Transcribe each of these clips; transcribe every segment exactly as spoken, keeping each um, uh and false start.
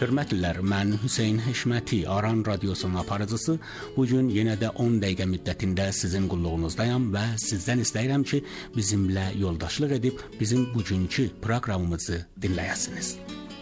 Hörmətlilər, mən Hüseyn Heşməti, Aran Radiosunun aparıcısı. Bugün yenə də on dəqiqə müddətində sizin qulluğunuzdayam və sizdən istəyirəm ki, bizimlə yoldaşlıq edib bizim bugünkü proqramımızı dinləyəsiniz.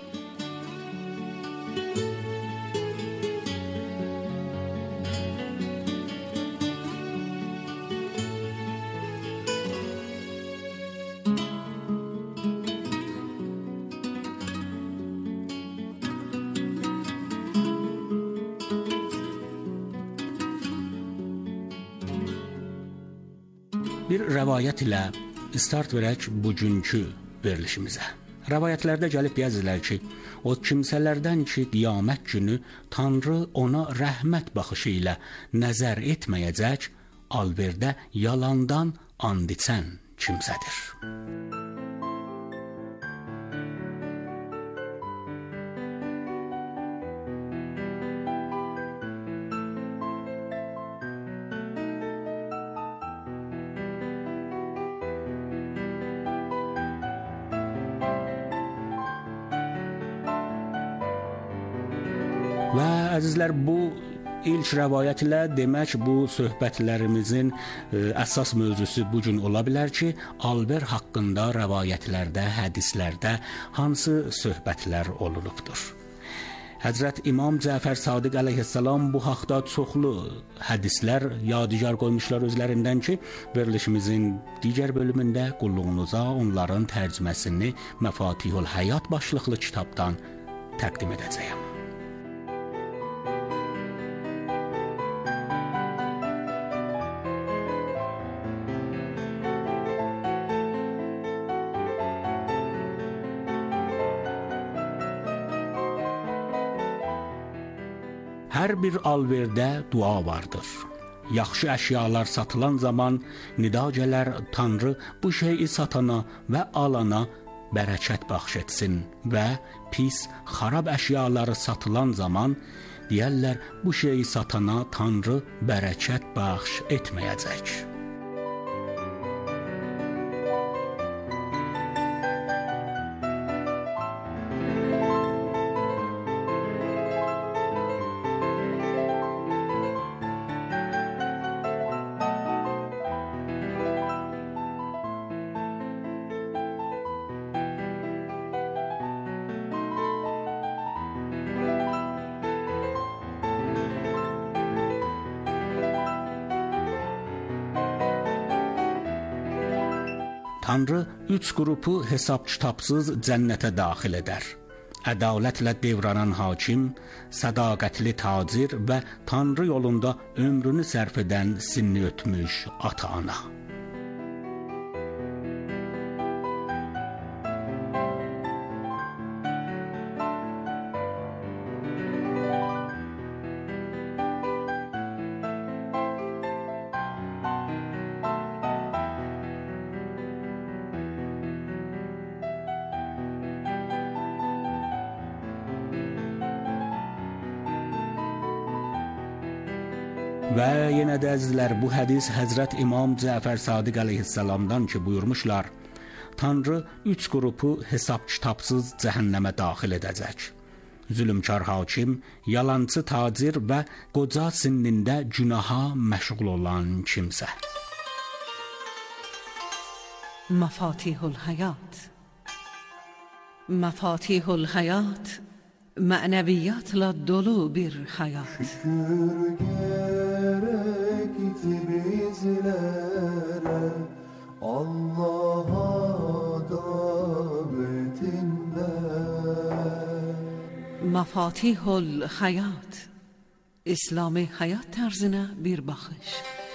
Bir rəvayət ilə start verək bugünkü verilişimizə. Rəvayətlərdə gəlib yazılır ki, o kimsələrdən ki, qiyamət günü Tanrı ona rəhmət baxışı ilə nəzər etməyəcək, alverdə yalandan and içən kimsədir. Və əzizlər, bu ilk rəvayət ilə demək bu söhbətlərimizin ə, əsas mövzusu bugün ola bilər ki, alver haqqında rəvayətlərdə, hədislərdə hansı söhbətlər olunubdur. Həzrət İmam Cəfər Sadiq əleyhissalam bu haqda çoxlu hədislər yadigar qoymuşlar özlərindən ki, verilişimizin digər bölümündə qulluğunuza onların tərcüməsini Məfatihul Həyat başlıqlı kitabdan təqdim edəcəyəm. Hər bir alverdə dua vardır. Yaxşı əşyalar satılan zaman nida gələr, Tanrı bu şeyi satana və alana bərəkət bəxş etsin və pis, xarab əşyaları satılan zaman deyərlər, bu şeyi satana Tanrı bərəkət bəxş etməyəcək. Tanrı üç qrupu hesab-kitabsız cənnətə daxil edər. Ədalətlə devranan hakim, sədaqətli tacir və Tanrı yolunda ömrünü sərf edən sinni ötmüş ata-ana. Və yenə də əzizlər, bu hədis Həzrət İmam Cəfər Sadiq əleyhissalamdan ki, buyurmuşlar, Tanrı üç qrupu hesab-kitabsız cəhənnəmə daxil edəcək. Zülmkar hakim, yalançı tacir və qoca sinnində günaha məşğul olan kimsə. Məfatihul Həyat. Məfatihul Həyat mənəviyyatla dolu bir həyat. Şükür gerek bizlere Allah'a davetinde. Məfatihul Həyat İslami həyat tərzinə bir baxış.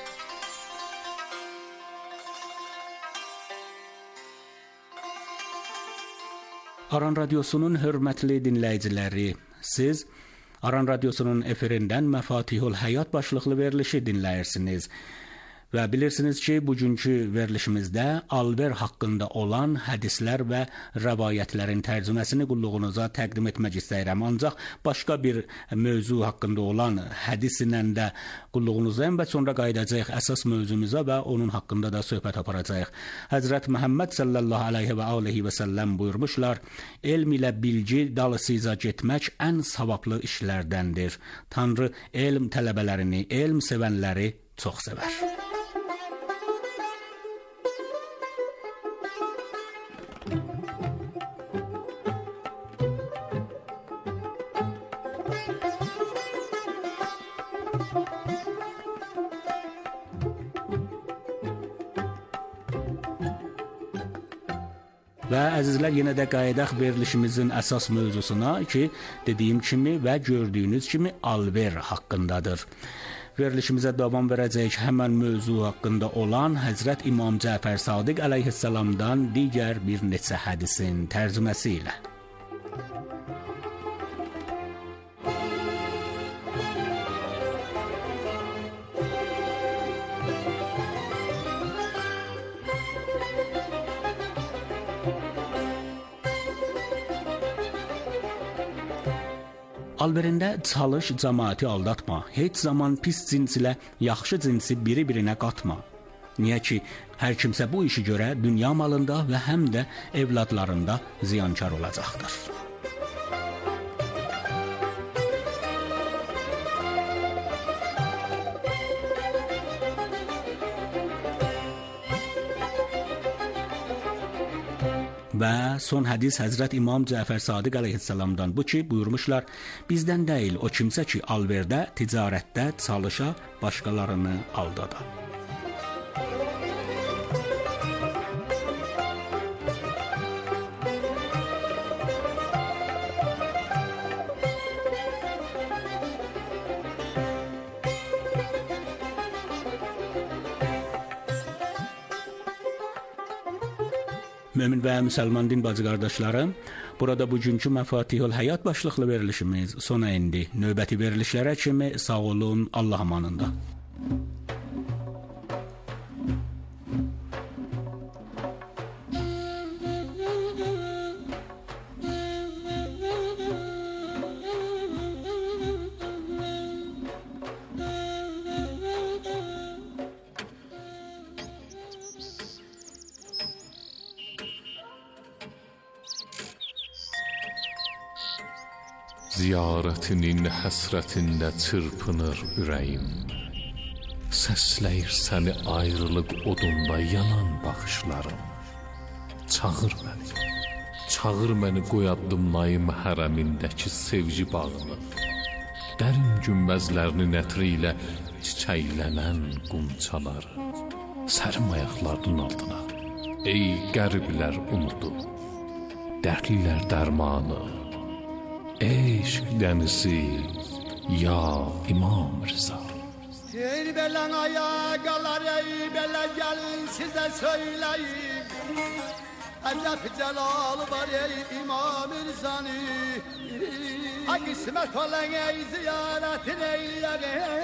Aran Radiosunun hörmətli dinləyiciləri, siz Aran Radiosunun efirindən Məfatihul Həyat başlıqlı verilişi dinləyirsiniz. Və bilirsiniz ki, bugünkü verilişimizdə alver haqqında olan hədislər və rəvayətlərin tərcüməsini qulluğunuza təqdim etmək istəyirəm. Ancaq başqa bir mövzu haqqında olan hədislə də qulluğunuzdayım və sonra qayıdacağıq əsas mövzumuza və onun haqqında da söhbət aparacağıq. Həzrət Məhəmməd sallallahu aleyhi və aleyhi və səlləm buyurmuşlar: elm ilə bilgi dalısıca getmək ən savablı işlərdəndir. Tanrı elm tələbələrini, elm sevənləri çox sevər. Və əzizlər, yenə də qayıdaq verilişimizin əsas mövzusuna ki, dediyim kimi və gördüyünüz kimi alver haqqındadır. Verilişimizə davam verəcəyik həmən mövzu haqqında olan Həzrət İmam Cəfər Sadiq əleyhissalamdan digər bir neçə hədisin tərcüməsi ilə. Alverində çalış, cəmaati aldatma. Heç zaman pis cins ilə yaxşı cinsi biri-birinə qatma. Niyə ki, hər kimsə bu işi görə dünya malında və həm də evladlarında ziyankar olacaqdır. Və son hədis Həzrət İmam Cəfər Sadiq əleyhissalamdan bu ki, buyurmuşlar: bizdən deyil o kimsə ki, alverdə, ticarətdə çalışa, başqalarını aldada. Mömin və müsəlman din bacı qardaşlarım, burada bugünkü Məfatihul Həyat başlıqlı verilişimiz sona indi. Növbəti verilişlərə kimi sağ olun, Allah amanında. Ziyarətinin həsrətində çırpınır ürəyim. Səsləyir səni ayrılıq odunda yanan baxışlarım. Çağır məni, çağır məni qoyaddım Naim hərəmindəki sevgi bağını. Dərin günbəzlərinin ətri ilə çiçəklənən qunçaları. Sərim ayaqlarının altına, ey qəriblər umudu, dərdlilər dərmanı. Eşq dənizi, ya İmam Rıza. Ey belən ayaqalar, ey belə gəlin sizə söyləyim. Əcəb cəlalı var ey İmam Rızanı. Ay qismət olan ey ziyarətin eyləyək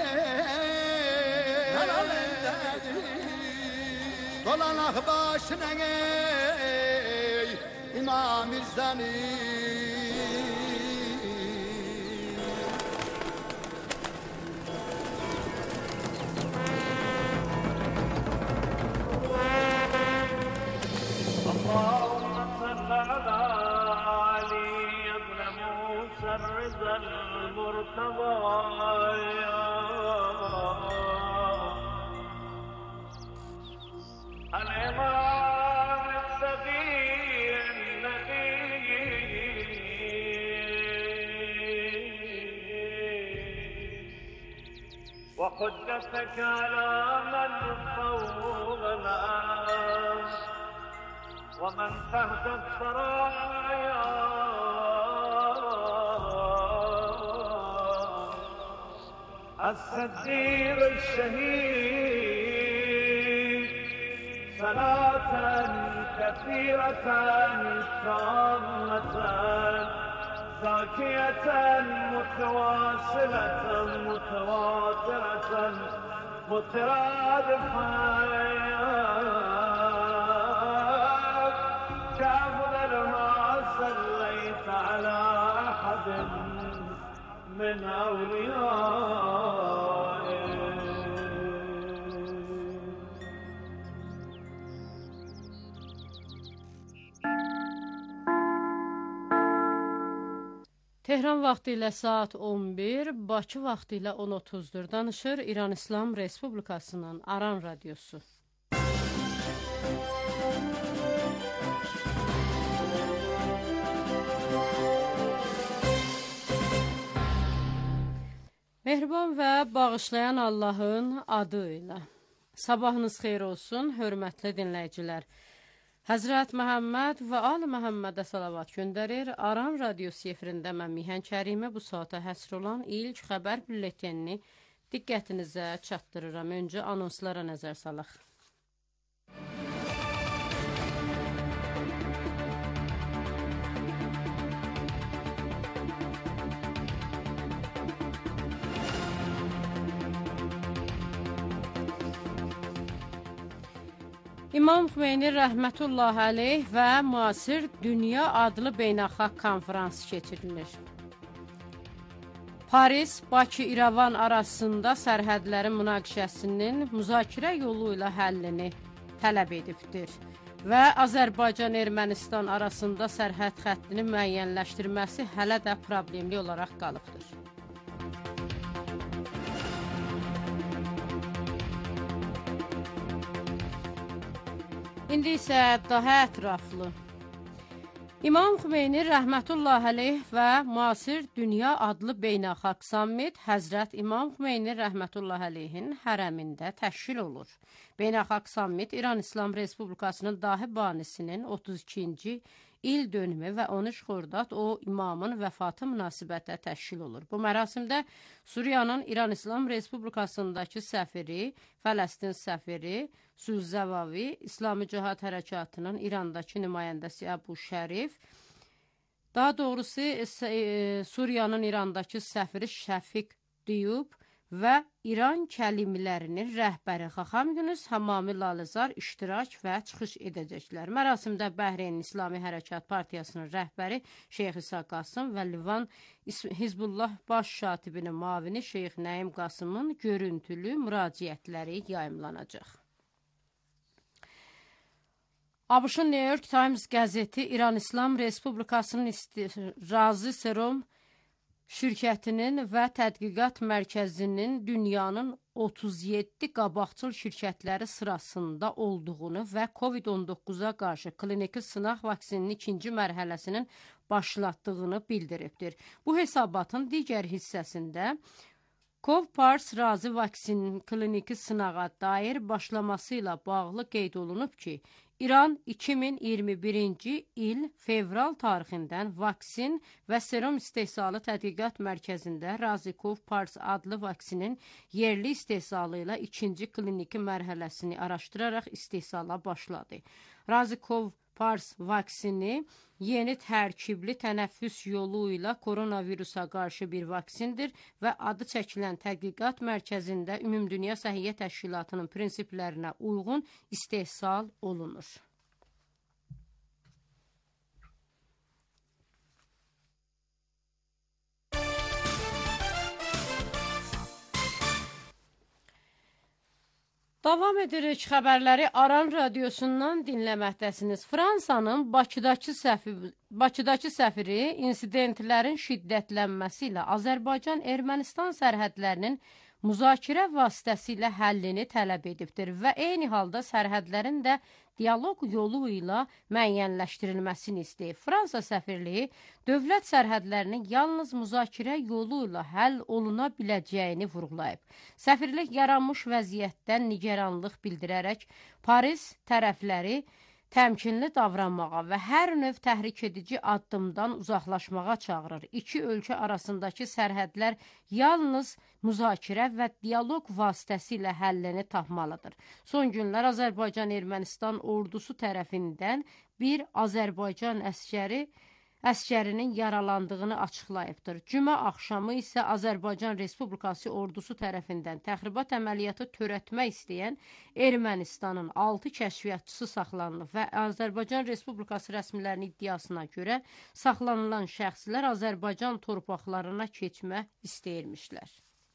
ey. Dolanaq başına ey İmam Rızanı. اللهم صل على علي بن موسى الرضا المرتضى الإمام الصغير النبي وحجتك على من فوقنا ومن تحت الثرايا الصديق الشهيد صلاة كثيرة تامة زاكية متواصلة متواترة مترادفات كأفضل ما صليت على أحد من أوليائك. Tehran vaxtı ilə saat on bir, Bakı vaxtı ilə on otuzdur. Danışır İran İslam Respublikasının Aran Radiosu. Mehriban və bağışlayan Allahın adı ilə. Sabahınız xeyir olsun, hörmətli dinləyicilər. Həzrət Məhəmməd və Ali Məhəmmədə salavat göndərir. Aran Radiosu efirində mən Mihan Kərimi bu saata həsr olan ilk xəbər bülletenini diqqətinizə çatdırıram. Öncə anonslara nəzər salaq. İmam Xümeyni rəhmətullah əleyh və müasir dünya adlı beynəlxalq konferans keçirilir. Paris, Bakı, İrəvan arasında sərhədlərin münaqişəsinin müzakirə yolu ilə həllini tələb edibdir və Azərbaycan-Ermənistan arasında sərhəd xəttini müəyyənləşdirməsi hələ də problemli olaraq qalıbdır. İndi isə daha ətraflı. İmam Xümeyni rəhmətullah əleyh və müasir dünya adlı beynəlxalq sammit Həzrət İmam Xümeyni rəhmətullah əleyhin hərəmində təşkil olur. Beynəlxalq sammit İran İslam Respublikasının dahi banisinin otuz ikinci il dönümü və on üç xordad o imamın vəfatı münasibətə təşkil olur. Bu mərasimdə Suriyanın İran İslam Respublikasındakı səfiri, Fələstin səfiri Süzzəvavi, İslami Cihad Hərəkatının İrandakı nümayəndəsi Əbu Şərif, daha doğrusu Suriyanın İrandakı səfiri Şəfiq Diyub və İran kəlimlərinin rəhbəri Xaxam Yunus Hamami Lalezar iştirak və çıxış edəcəklər. Mərasimdə Bəhreyn İslami Hərəkat Partiyasının rəhbəri Şeyx İsa Qasım və Livan Hizbullah baş şatibinin mavini Şeyx Nəim Qasımın görüntülü müraciətləri yayımlanacaq. ABŞ-ın New York Times qəzeti İran İslam Respublikasının Razi Serum şirkətinin və tədqiqat mərkəzinin dünyanın otuz yeddi qabaqcıl şirkətləri sırasında olduğunu və COVID on doqquza qarşı kliniki sınaq vaksininin ikinci mərhələsinin başlatdığını bildiribdir. Bu hesabatın digər hissəsində Covpars Razi vaksinin kliniki sınağa dair başlaması ilə bağlı qeyd olunub ki, İran iki min iyirmi birinci il fevral tarixindən vaksin və serum istehsalı tədqiqat mərkəzində Razikov Pars adlı vaksinin yerli istehsalı ilə ikinci kliniki mərhələsini araşdıraraq istehsala başladı. Razikov Pars vaksini yeni tərkibli tənəffüs yolu ilə koronavirusa qarşı bir vaksindir və adı çəkilən tədqiqat mərkəzində Ümumdünya Səhiyyə Təşkilatının prinsiplərinə uyğun istehsal olunur. Davam edirik xəbərləri Aran Radiosundan dinləməkdəsiniz. Fransanın Bakıdakı səfiri, Bakıdakı səfiri insidentlərin şiddətlənməsi ilə Azərbaycan-Ermənistan sərhədlərinin müzakirə vasitəsilə həllini tələb edibdir və eyni halda sərhədlərin də dialoq yolu ilə müəyyənləşdirilməsini istəyir. Fransa səfirliyi dövlət sərhədlərinin yalnız müzakirə yolu ilə həll oluna biləcəyini vurğulayıb. Səfirlik yaranmış vəziyyətdən nigaranlıq bildirərək Paris tərəfləri təmkinli davranmağa və hər növ təhrik edici addımdan uzaqlaşmağa çağırır. İki ölkə arasındakı sərhədlər yalnız müzakirə və dialoq vasitəsilə həllini tapmalıdır. Son günlər Azərbaycan-Ermənistan ordusu tərəfindən bir Azərbaycan əskəri əskərinin yaralandığını açıqlayıbdır. Cümə axşamı isə Azərbaycan Respublikası ordusu tərəfindən təxribat əməliyyatı törətmək istəyən Ermənistanın altı kəşfiyyatçısı saxlanılıb və Azərbaycan Respublikası rəsmilərinin iddiasına görə saxlanılan şəxslər Azərbaycan torpaqlarına keçmək istəyirmişlər.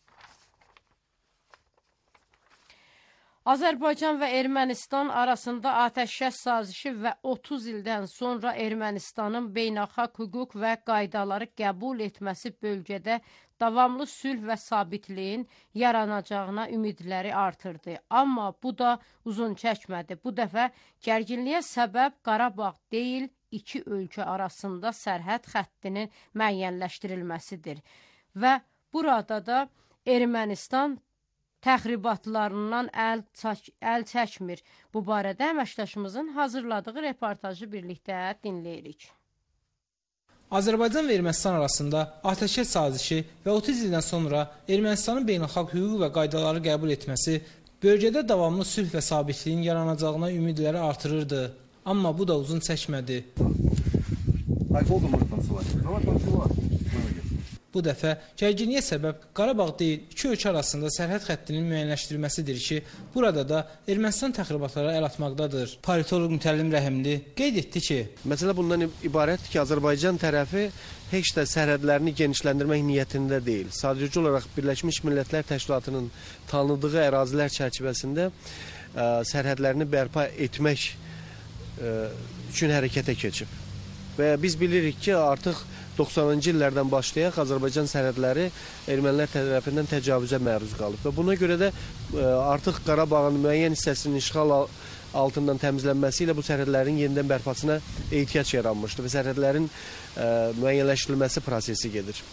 Azərbaycan və Ermənistan arasında atəşkəs sazişi və otuz ildən sonra Ermənistanın beynəlxalq hüquq və qaydaları qəbul etməsi bölgədə davamlı sülh və sabitliyin yaranacağına ümidləri artırdı. Amma bu da uzun çəkmədi. Bu dəfə gərginliyə səbəb Qarabağ deyil, iki ölkə arasında sərhəd xəttinin müəyyənləşdirilməsidir. Və burada da Ermənistan təxribatlarından əl, əl çəkmir. Bu barədə əməkdaşımızın hazırladığı reportajı birlikdə dinləyirik. Azərbaycan və Ermənistan arasında atəşkəs sazişi və otuz ildən sonra Ermənistanın beynəlxalq hüquq və qaydaları qəbul etməsi bölgədə davamlı sülh və sabitliyin yaranacağına ümidləri artırırdı. Amma bu da uzun çəkmədi. Bu dəfə gərginliyə səbəb Qarabağ deyil, iki ölkə arasında sərhəd xəttinin müəyyənləşdirilməsidir ki, burada da Ermənistan təxribatlara əl atmaqdadır. Politoloq Mütəllim Rəhimli qeyd etdi ki, məsələ bundan ibarətdir ki, Azərbaycan tərəfi heç də sərhədlərini genişləndirmək niyyətində deyil. Sadəcə olaraq Birləşmiş Millətlər Təşkilatının tanıdığı ərazilər çərçivəsində ə, sərhədlərini bərpa etmək ə, üçün hərəkətə keçib. Və biz bilirik ki, artıq doxsanıncı illərdən başlayaq Azərbaycan sərhədləri ermənilər tərəfindən təcavüzə məruz qalıb və buna görə də ə, artıq Qarabağın müəyyən hissəsinin işğal altından təmizlənməsi ilə bu sərhədlərin yenidən bərpasına ehtiyac yaranmışdır və sərhədlərin ə, müəyyənləşdirilməsi prosesi gedir.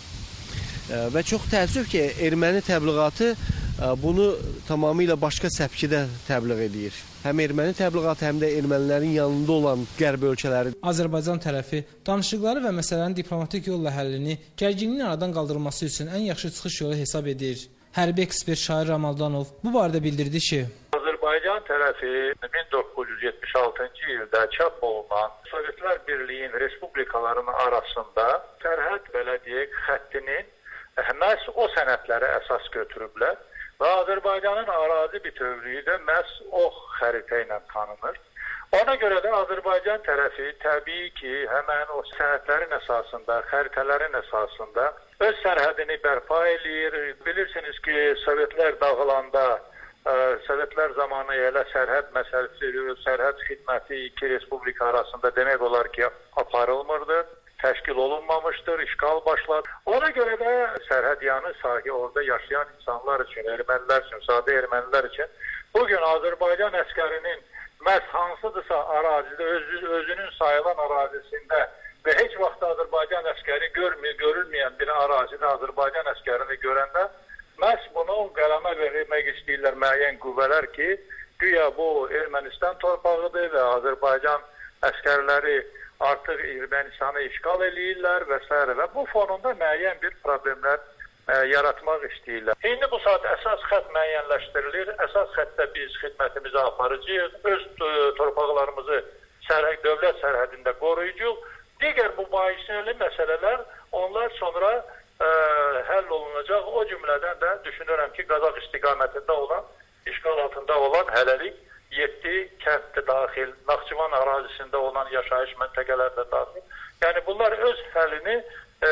Ə, və çox təəssüf ki, erməni təbliğatı ə, bunu tamamilə başqa səpkidə təbliğ edir. Həm erməni təbliğatı, həm də ermənilərin yanında olan qərb ölkələri. Azərbaycan tərəfi danışıqları və məsələnin diplomatik yolla həllini gərginliyin aradan qaldırılması üçün ən yaxşı çıxış yolu hesab edir. Hərbi ekspert Şair Ramaldanov bu barədə bildirdi ki, Azərbaycan tərəfi min doqquz yüz yetmiş altıncı ildə çap olunan Sovetlər Birliyinin respublikalarının arasında sərhəd belə deyək xəttinin məhz o sənədləri əsas götürüblər. Və Azərbaycanın ərazi bütövlüyü də məhz o xəritə ilə tanınır. Ona görə də Azərbaycan tərəfi təbii ki, həmən o sənədlərin əsasında, xəritələrin əsasında öz sərhədini bərpa eləyir. Bilirsiniz ki, Sovetlər dağılanda, ə, Sovetlər zamanı elə sərhəd məsələsi, sərhəd xidməti iki respublika arasında demək olar ki, aparılmırdı. Təşkil olunmamışdır, işğal başladı. Ona görə də sərhəd yanı sahə orada yaşayan insanlar üçün, ermənilər üçün, sadə ermənilər üçün bugün Azərbaycan əskərinin məhz hansıdırsa ərazidə, öz, özünün sayılan ərazisində və heç vaxt Azərbaycan əskəri görmür, görülməyən bir ərazidə Azərbaycan əskərini görəndə məhz bunu qələmə vermək istəyirlər müəyyən qüvvələr ki, güya bu Ermənistan torpağıdır və Azərbaycan əskərləri artıq Ermənistanı işğal eləyirlər və s. və bu fonunda müəyyən bir problemlər ə, yaratmaq istəyirlər. İndi bu saat əsas xətt müəyyənləşdirilir. Əsas xəttdə biz xidmətimizi aparıcıyıq. Öz torpaqlarımızı sərhəd, dövlət sərhədində qoruyucuq. Digər bu mübahisəli məsələlər onlar sonra ə, həll olunacaq. O cümlədən də düşünürəm ki, Qazax istiqamətində olan, işğal altında olan hələlik yeddi kənd də daxil, Naxçıvan ərazisində olan yaşayış məntəqələr də daxil. Yəni bunlar öz həllini e,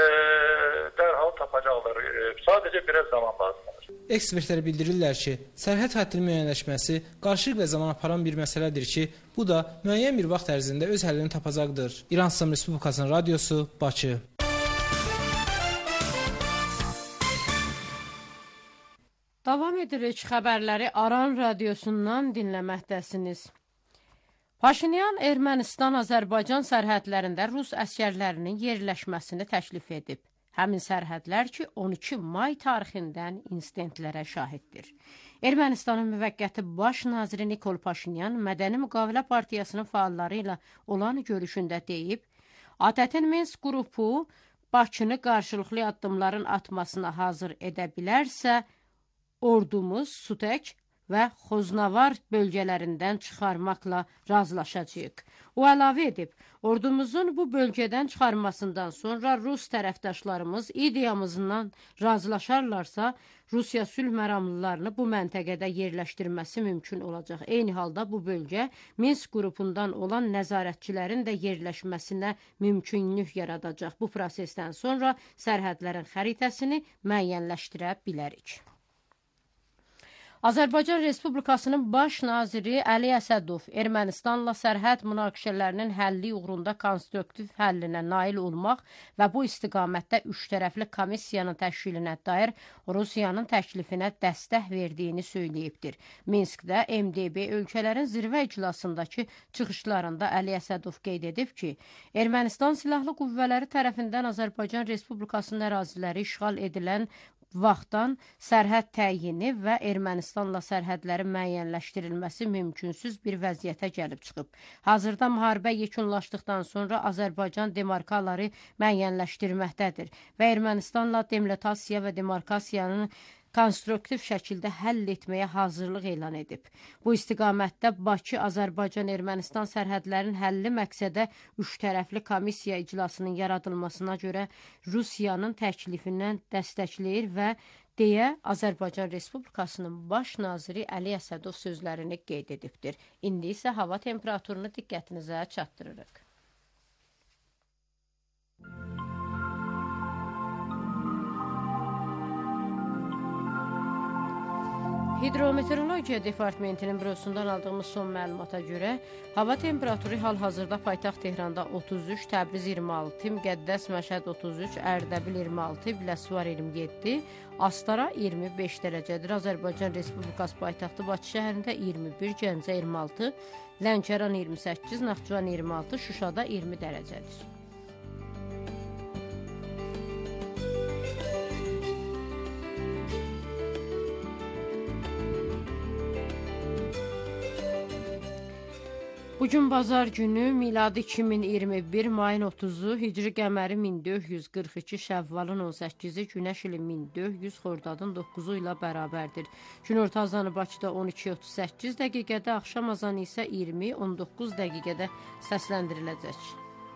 dərhal tapacaqlar. E, sadəcə biraz zaman lazımdır. Ekspertlər bildirirlər ki, sərhəd xəttinin müəyyənləşməsi qarışıq və zaman aparan bir məsələdir ki, bu da müəyyən bir vaxt ərzində öz həllini tapacaqdır. İran İslam Respublikasının radiosu, Bakı. Davam edirik xəbərləri Aran radiosundan dinləməkdəsiniz. Paşinyan Ermənistan-Azərbaycan sərhədlərində Rus əskərlərinin yerləşməsini təklif edib. Həmin sərhədlər ki, on iki may tarixindən insidentlərə şahiddir. Ermənistanın müvəqqəti baş naziri Nikol Paşinyan Mədəni Müqavilə Partiyasının fəalları ilə olan görüşündə deyib, A T T-nin Minsk qrupu Bakını qarşılıqlı addımların atmasına hazır edə bilərsə, ordumuz Sutek və Xoznavar bölgələrindən çıxarmaqla razılaşacağıq. O əlavə edib, ordumuzun bu bölgədən çıxarmasından sonra Rus tərəfdaşlarımız ideyamızdan razılaşarlarsa, Rusiya sülh məramlılarını bu məntəqədə yerləşdirməsi mümkün olacaq. Eyni halda bu bölgə Minsk qrupundan olan nəzarətçilərin də yerləşməsinə mümkünlük yaradacaq. Bu prosesdən sonra sərhədlərin xəritəsini müəyyənləşdirə bilərik. Azərbaycan Respublikasının Baş naziri Əli Əsədov Ermənistanla sərhəd münaqişələrinin həlli uğrunda konstruktiv həllinə nail olmaq və bu istiqamətdə üç tərəfli komissiyanın təşkilinə dair Rusiyanın təklifinə dəstək verdiyini söyləyibdir. Minskdə M D B ölkələrin zirvə iclasındakı çıxışlarında Əli Əsədov qeyd edib ki, Ermənistan silahlı qüvvələri tərəfindən Azərbaycan Respublikasının əraziləri işğal edilən vaxtdan sərhəd təyini və Ermənistanla sərhədlərin müəyyənləşdirilməsi mümkünsüz bir vəziyyətə gəlib çıxıb. Hazırda müharibə yekunlaşdıqdan sonra Azərbaycan demarkaları müəyyənləşdirməkdədir və Ermənistanla delimitasiya və demarkasiyanın konstruktiv şəkildə həll etməyə hazırlıq elan edib. Bu istiqamətdə Bakı, Azərbaycan, Ermənistan sərhədlərin həlli məqsədə üç tərəfli komissiya iclasının yaradılmasına görə Rusiyanın təklifindən dəstəkləyir və deyə Azərbaycan Respublikasının Baş naziri Əli Əsədov sözlərini qeyd edibdir. İndi isə hava temperaturunu diqqətinizə çatdırırıq. Hidrometeorologiya Departamentinin bürosundan aldığımız son məlumata görə hava temperaturu hal-hazırda paytaxt Tehranda otuz üç, Təbriz iyirmi altı, Müqəddəs Məşəd otuz üç, Ərdəbil iyirmi altı, Biləsuvar iyirmi yeddi, Astara iyirmi beş dərəcədir. Azərbaycan Respublikası paytaxtı Bakı şəhərində iyirmi bir, Gəncə iyirmi altı, Lənkəran iyirmi səkkiz, Naxçıvan iyirmi altı, Şuşada iyirmi dərəcədir. Bugün bazar günü miladi iki min iyirmi bir, mayın otuzu, hicri qəməri min dörd yüz qırx iki, şəvvalın on səkkizi, günəş ili min dörd yüz, xordadın doqquzu ilə bərabərdir. Günorta azanı Bakıda on iki otuz səkkiz dəqiqədə, axşam azanı isə iyirmi on doqquz dəqiqədə səsləndiriləcək.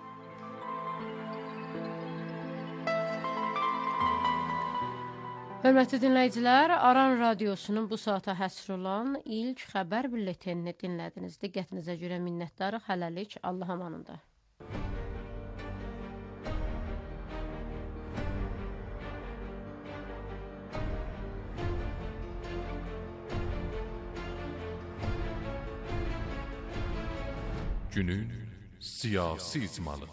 Hörmətli dinləyicilər, Aran Radiosunun bu saata həsr olan ilk xəbər bülletenini dinlədiniz. Diqqətinizə görə minnətdarıq. Hələlik, Allah amanında. Günün siyasi icmalı.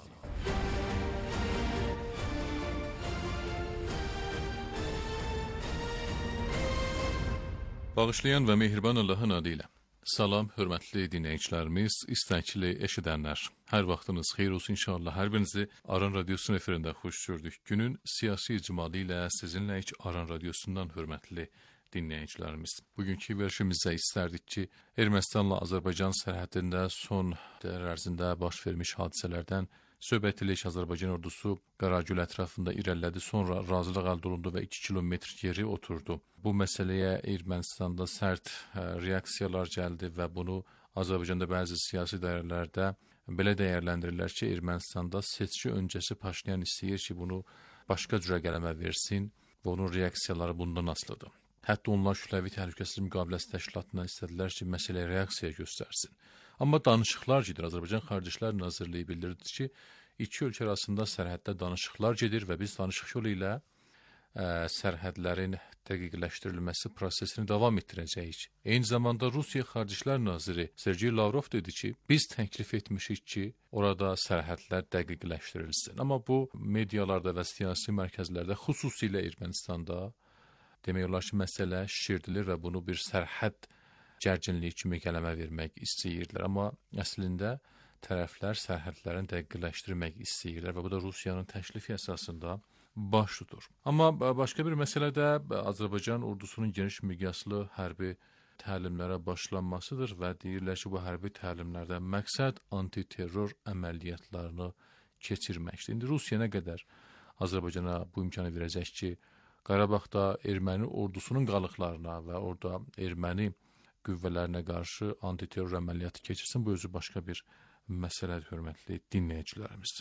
Bağışlayan və mehriban Allahın adı ilə. Salam, hörmətli dinləyicilərimiz, istəkli eşidənlər. Hər vaxtınız xeyir olsun inşallah. Hər birinizi Aran Radiosunun efirində xoş gördük. Günün siyasi icmalı ilə sizinləyik Aran Radiosundan hörmətli dinləyicilərimiz. Bugünkü verişimizdə istərdik ki, Ermənistanla Azərbaycan sərhədində son dəyər ərzində baş vermiş hadisələrdən söhbət edilik. Azərbaycan ordusu Qaragül ətrafında irəlilədi, sonra razılıq əldə olundu və iki kilometr yeri oturdu. Bu məsələyə Ermənistanda sərt reaksiyalar gəldi və bunu Azərbaycanda bəzi siyasi dairələrdə belə dəyərləndirirlər ki, Ermənistanda seçki öncəsi Paşinyan istəyir ki, bunu başqa cürə qələmə versin və onun reaksiyaları bundan asılıdır. Hətta onlar Kütləvi Təhlükəsizlik Müqaviləsi Təşkilatından istədilər ki, məsələyə reaksiya göstərsin. Amma danışıqlar gedir. Azərbaycan Xarici İşlər Nazirliyi bildirdi ki, iki ölkə arasında sərhəddə danışıqlar gedir və biz danışıq yolu ilə ə, sərhədlərin dəqiqləşdirilməsi prosesini davam etdirəcəyik. Eyni zamanda Rusiya Xarici İşlər Naziri Sergey Lavrov dedi ki, biz təklif etmişik ki, orada sərhədlər dəqiqləşdirilsin. Amma bu medialarda və siyasi mərkəzlərdə, xüsusilə Ermənistanda demək olar ki, məsələ şişirdilir və bunu bir sərhəd gərginliyi kimi qələmə vermək istəyirlər. Amma əslində tərəflər sərhədlərini dəqiqləşdirmək istəyirlər və bu da Rusiyanın təklifi əsasında baş tutur. Amma başqa bir məsələ də Azərbaycan ordusunun geniş miqyaslı hərbi təlimlərə başlanmasıdır və deyirlər ki, bu hərbi təlimlərdə məqsəd antiterror əməliyyatlarını keçirməkdir. İndi Rusiya nə qədər Azərbaycana bu imkanı verəcək ki, Qarabağda erməni ordusunun qalıqlarına və orada erməni qüvvələrinə qarşı antiterror əməliyyatı keçirsin. Bu özü başqa bir məsələdir, hörmətli dinləyicilərimiz.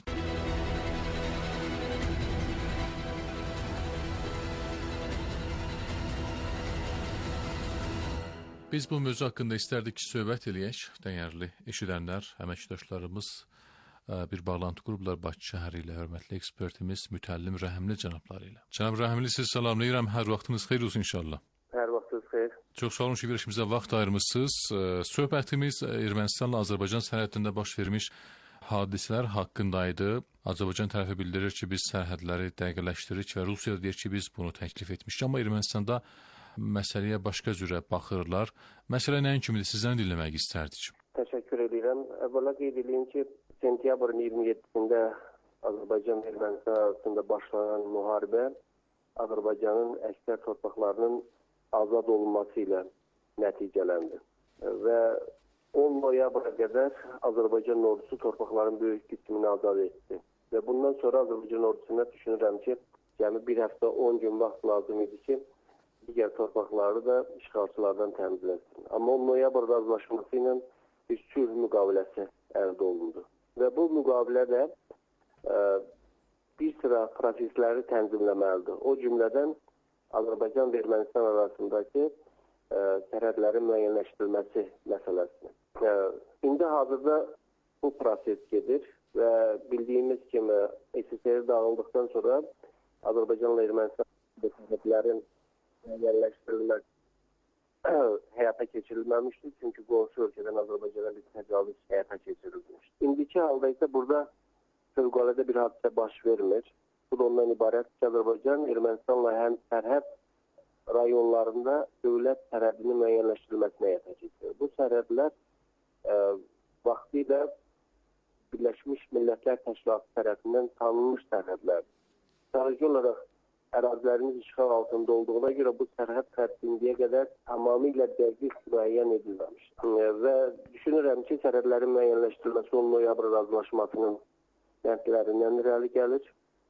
Biz bu mövzu haqqında istərdik ki, söhbət eləyək. Dəyərli eşidənlər, əməkdaşlarımız bir bağlantı qurublar Bakı şəhəri ilə, hörmətli ekspertimiz Mütəllim Rəhimli cənabları ilə. Cənab Rəhimli, sizi salamlayıram. Hər vaxtınız xeyir olsun inşallah. Hər vaxtınız xeyir. Çox sağ olun ki, verilişimizə vaxt ayırmışsınız. Söhbətimiz Ermənistanla Azərbaycan sərhədində baş vermiş hadisələr haqqındaydı. Azərbaycan tərəfi bildirir ki, biz sərhədləri dəqiqləşdiririk və Rusiya deyir ki, biz bunu təklif etmişik. Amma Ermənistanda məsələyə başqa cürə baxırlar. Məsələ nəyin kimidir? Sizdən dinləmək istərdik. Təşəkkür edirəm. Əvvəla qeyd edeyim ki, sentyabrın iyirmi yeddisində Azərbaycan və Ermənistan arasında başlanan müharibə Azərbaycanın əksər torpaqlarının azad olunması ilə nəticələndi. Və on noyabra qədər Azərbaycan ordusu torpaqların böyük qismini azad etdi. Və bundan sonra Azərbaycan ordusuna düşünürəm ki, cəmi bir həftə on gün vaxt lazım idi ki, digər torpaqları da işğalçılardan təmizləsin. Amma on noyabr razılaşması ilə bir sülh müqaviləsi əldə olundu. Və bu müqavilə də ə, bir sıra prosesləri tənzimləməlidir. O cümlədən Azərbaycan və Ermənistan arasındakı ə, sərhədlərin müəyyənləşdirilməsi məsələsini. Ə, indi hazırda bu proses gedir və bildiyimiz kimi S S R dağıldıqdan sonra Azərbaycanla Ermənistan sərhədlərin müəyyənləşdirilmək həyata keçirilməmişdir. Çünki qonşu ölkədən Azərbaycana bir təcavüz həyata keçirilmişdir. İndiki halda isə burada fövqəladə bir hadisə baş vermir. Bu da ondan ibarət ki, Azərbaycan Ermənistanla həm sərhəd rayonlarında dövlət sərhədinin müəyyənləşdirilməsini həyata keçirir. Bu sərhədlər e, vaxtilə Birləşmiş Millətlər Təşkilatı tərəfindən tanınmış sərhədlərdir. Sadəcə olaraq ərazilərimiz işğal altında olduğuna görə bu sərhəd xətti indiyə qədər tamamilə dəqiq müəyyən edilməmiş. Və düşünürəm ki, sərhədlərin müəyyənləşdirilməsi on noyabr razılaşmasının nəticələrindən irəli gəlir.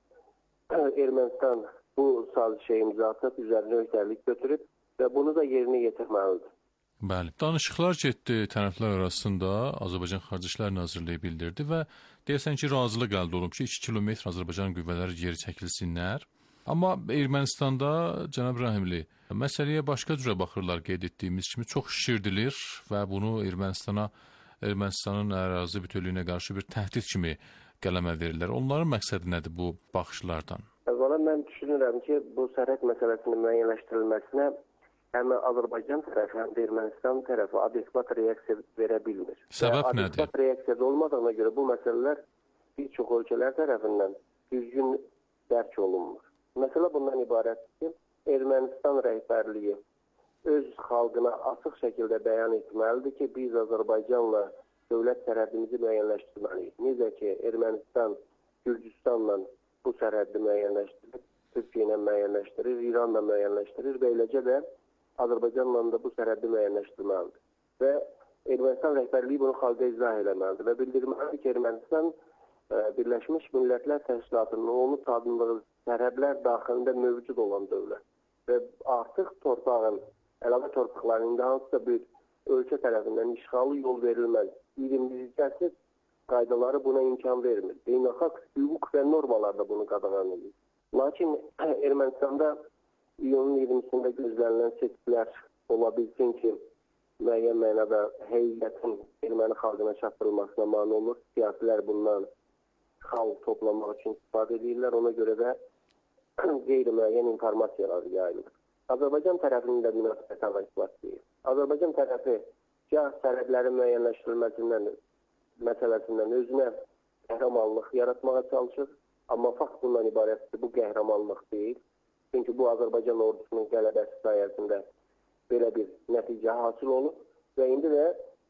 Ermənistan bu sazişə imza atıb, üzərinə öhdəlik götürüb və bunu da yerinə yetirməlidir. Bəli. Danışıqlar getdi tərəflər arasında, Azərbaycan Xarici İşlər Nazirliyi bildirdi və deyəsən ki, razılıq əldə olunub ki, iki kilometr Azərbaycan qüvvələri geri çəkilsinlər. Amma Ermənistanda, cənab Rəhimli, məsələyə başqa cürə baxırlar, qeyd etdiyimiz kimi çox şişirdilir və bunu Ermənistana, Ermənistanın ərazi bütövlüyünə qarşı bir təhdid kimi qələmə verirlər. Onların məqsədi nədir bu baxışlardan? Əvvəla mən düşünürəm ki, bu sərhəd məsələsinin müəyyənləşdirilməsinə həm Azərbaycan tərəfi, həm də Ermənistan tərəfi adekvat reaksiya verə bilmir. Səbəb və nədir? Adekvat reaksiyada olmadığına görə bu məsələlər bir çox ölkələr tərəfindən düzgün dərk olunmur. Məsələ bundan ibarətdir ki, Ermənistan rəhbərliyi öz xalqına açıq şəkildə bəyan etməlidir ki, biz Azərbaycanla dövlət sərhədimizi müəyyənləşdirməliyik. Necə ki, Ermənistan Gürcüstanla bu sərhəddi müəyyənləşdirir, Türkiyə ilə müəyyənləşdirir, İranla müəyyənləşdirir və eləcə də Azərbaycanla da bu sərhəddi müəyyənləşdirməlidir. Və Ermənistan rəhbərliyi bunu xalqa izah eləməlidir və bildirməlidir ki, Ermənistan Birləşmiş Millətlər Təşkilatının onu tanıdığı sərhədlər daxilində mövcud olan dövlət və artıq torpağın, əlavə torpaqların indi hansısa bir ölkə tərəfindən işğalı yol verilməz. iyirmi qaydaları buna imkan vermir. Beynəlxalq hüquq və normalar da bunu qadağan edir. Lakin Ermənistanda iyunun iyirmisində gözlənilən seçkilər ola bilsin ki, müəyyən mənada həqiqətin erməni xalqına çatdırılmasına mane olur. Siyasilər bundan xalq toplamaq üçün istifadə edirlər. Ona görə də qeyri-müəyyən informasiyalar yayılır. Azərbaycan tərəfinin də münasibət avazlat deyil. Azərbaycan tərəfi gah sərhədlərin müəyyənləşdirilməsindən məsələsindən özünə qəhrəmanlıq yaratmağa çalışır. Amma fakt bundan ibarətdir, bu qəhrəmanlıq deyil. Çünki bu Azərbaycan ordusunun qələbəsi sayəsində belə bir nəticə hasil olub və indi də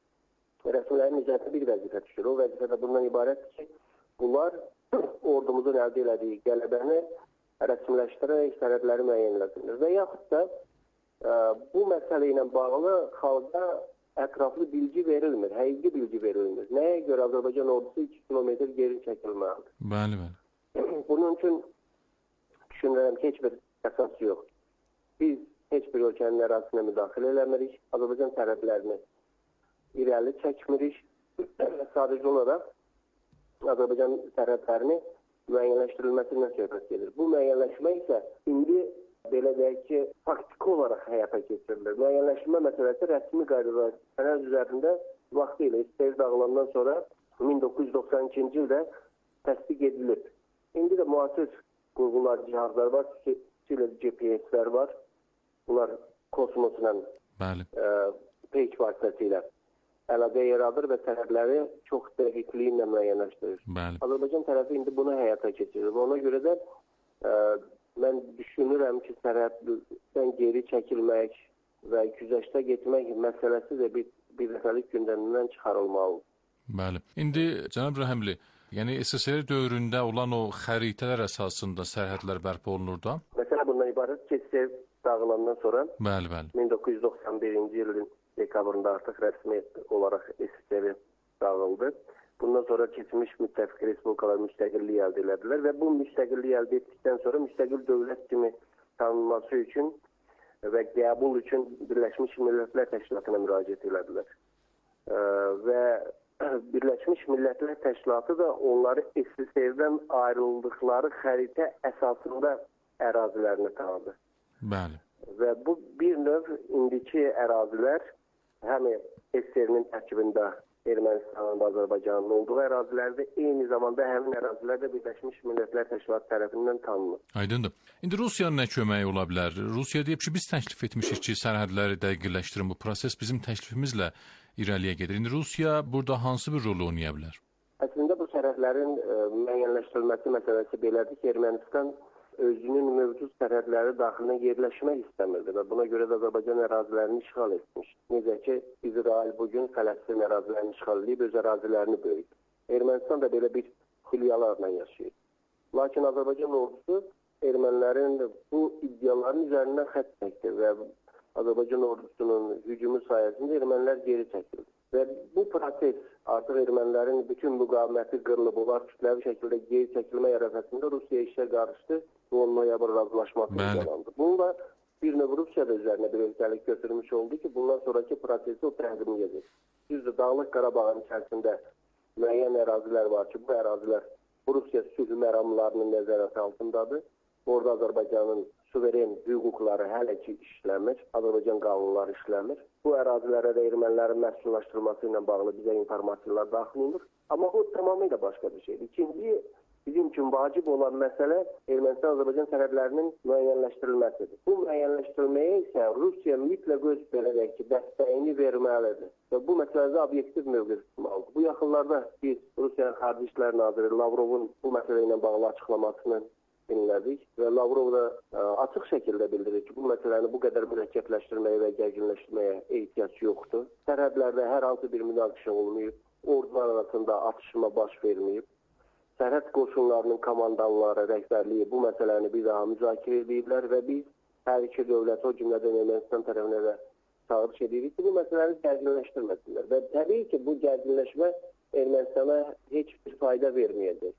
rəsmilərin icraatı bir vəzifə düşür. O vəzifə də bundan ibarətdir ki, bunlar ordumuzun əldə elədiyi qələbəni rəsmiləşdirərək sərhədləri müəyyənləşdirir. Və yaxud da ə, bu məsələ ilə bağlı xalqa ətraflı bilgi verilmir, həqiqi bilgi verilmir. Nəyə görə Azərbaycan ordusu iki kilometr geri çəkilməlidir? Bəli, bəli. Bunun üçün düşünürəm ki, heç bir əsas yox. Biz heç bir ölkənin ərazisinə müdaxilə eləmirik. Azərbaycan sərhədlərini irəli çəkmirik. Sadəcə olaraq Azərbaycan sərhədlərini müəyyənləşdirilməsindən söhbət gedir. Bu müəyyənləşmə isə indi belə deyək ki, faktiki olaraq həyata keçirilir. Müəyyənləşmə məsələsi rəsmi qaydada sənəd üzərində vaxtı ilə S S R dağılandan sonra min doqquz yüz doxsan ikinci ildə təsdiq edilib. İndi də müasir qurğular, cihazlar var, xüsusilə G P S-lər var. Bunlar kosmosla e, peyk vasitəsilə əlaqə yaradır və sərhədləri çox dəqiqliyi ilə müəyyənləşdirir. Bəli. Azərbaycan tərəfi indi bunu həyata keçirir. Ona görə də e, mən düşünürəm ki, sərhəddən geri çəkilmək və güzəştə getmək məsələsi də bir, bir dəfəlik gündəmindən çıxarılmalıdır. Bəli. İndi cənab Rəhimli, yəni S S R dövründə olan o xəritələr əsasında sərhədlər bərpa olunur da? Məsələ bundan ibarət ki, S S R dağılandan sonra bəli, bəli. min doqquz yüz doxsan birinci ilin dekabrında artıq rəsmi olaraq S S R dağıldı. Bundan sonra keçmiş müttəfiq respublikalar müstəqillik əldə elədilər və bu müstəqillik əldə etdikdən sonra müstəqil dövlət kimi tanınması üçün və qəbul üçün Birləşmiş Millətlər Təşkilatına müraciət elədilər. Ee, və Birləşmiş Millətlər Təşkilatı da onları S S R-dən ayrıldıqları xəritə əsasında ərazilərini tanıdı. Bəli. Və bu bir növ indiki ərazilər həm S S R-nin tərkibində Ermənistanın və Azərbaycanın olduğu ərazilərdə, eyni zamanda həmin ərazilər də Birləşmiş Millətlər Təşkilatı tərəfindən tanınır. Aydındır. İndi Rusiyanın nə köməyi ola bilər? Rusiya deyib ki, biz təklif etmişik ki, sərhədləri dəqiqləşdirin, bu proses bizim təklifimizlə irəliyə gedir. İndi Rusiya burada hansı bir rol oynaya bilər? Əslində bu sərhədlərin e, müəyyənləşdirilməsi məsələsi belədir ki, Ermənistan özünün mövcud sərhədləri daxilinə yerləşmək istəmirdi və buna görə də Azərbaycan ərazilərini işğal etmiş. Necə ki, İsrail bugün Fələstin ərazilərini işğal edib, öz ərazilərini böyüdü. Ermənistan da belə bir filiyalarla yaşayır. Lakin Azərbaycan ordusu ermənilərin bu iddiaların üzərindən xətt çəkdi və Azərbaycan ordusunun hücumu sayəsində ermənilər geri çəkildi. Və bu proses artıq ermənilərin bütün müqaviməti qırılıb, onlar kütləvi şəkildə geri çəkilmə ərəfəsində Rusiya işə qarışdı və on noyabr razılaşması imzalandı. Bununla bir növ Rusiya da üzərinə bir öhdəlik götürmüş oldu ki, bundan sonraki prosesi o tənzimləyəcək. Düzdür, Dağlıq Qarabağın içərisində müəyyən ərazilər var ki, bu ərazilər Rusiya sülh məramlarının nəzarəti altındadır. Orada Azərbaycanın suveren hüquqları hələ ki işləmir, Azərbaycan qanunları işləmir. Bu ərazilərə də ermənilərin məskunlaşdırılması ilə bağlı bizə informasiyalar daxil olur. Amma bu tamamilə başqa bir şeydir. İkinci, bizim üçün vacib olan məsələ Ermənistan-Azərbaycan sərhədlərinin müəyyənləşdirilməsidir. Bu müəyyənləşdirilməyə isə Rusiya mütləq öz belə deyək ki, dəstəyini verməlidir. Və bu məsələdə obyektiv mövqe tutmalıdır. Bu yaxınlarda biz Rusiyanın Xarici İşlər Naziri Lavrovun bu məsələ ilə bağlı açıqlamasını dinlədik və Lavrov da ə, açıq şəkildə bildirir ki, bu məsələni bu qədər mürəkkəbləşdirməyə və gərginləşdirməyə ehtiyac yoxdur. Sərhədlərdə hər hansı bir münaqişə olmayıb, ordular arasında atışma baş verməyib. Sərhəd qoşunlarının komandanları, rəhbərliyi bu məsələni bir daha müzakirə ediblər və biz hər iki dövlət, o cümlədən Ermənistan tərəfinə də çağırış edirik ki, bu məsələni gərginləşdirməsinlər. Və təbii ki, bu gərginləşmə Ermənistana heç bir fayda verməyəcək.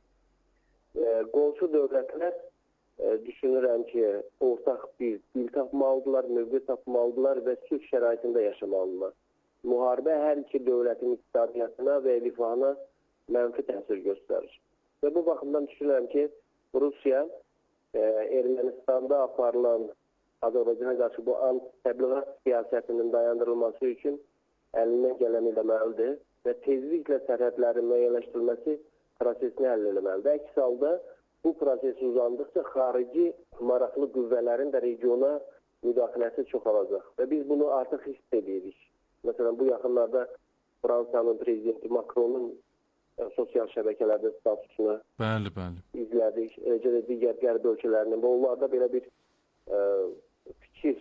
E, qonşu dövlətlər e, düşünürəm ki, ortaq bir dil tapmalıdırlar, mövqe tapmalıdırlar və sülh şəraitində yaşamalıdırlar. Müharibə hər iki dövlətin iqtisadiyyatına və rifahına mənfi təsir göstərir. Və bu baxımdan düşünürəm ki, Rusiya e, Ermənistanda aparılan Azərbaycana qarşı bu anti-təbliğat siyasətinin dayandırılması üçün əlindən gələni eləməlidir və tezliklə sərhədlərin müəyyənləşdirilməsi prosesini həll eləməlidir. Əks halda bu proses uzandıqca xarici maraqlı qüvvələrin də regiona müdaxiləsi çoxalacaq və biz bunu artıq hiss edirik. Məsələn, bu yaxınlarda Fransanın prezidenti Macronun ə, sosial şəbəkələrdə statusunu bəli, bəli. izlədik. Eləcə də digər qərb ölkələrinin və onlarda belə bir ə, fikir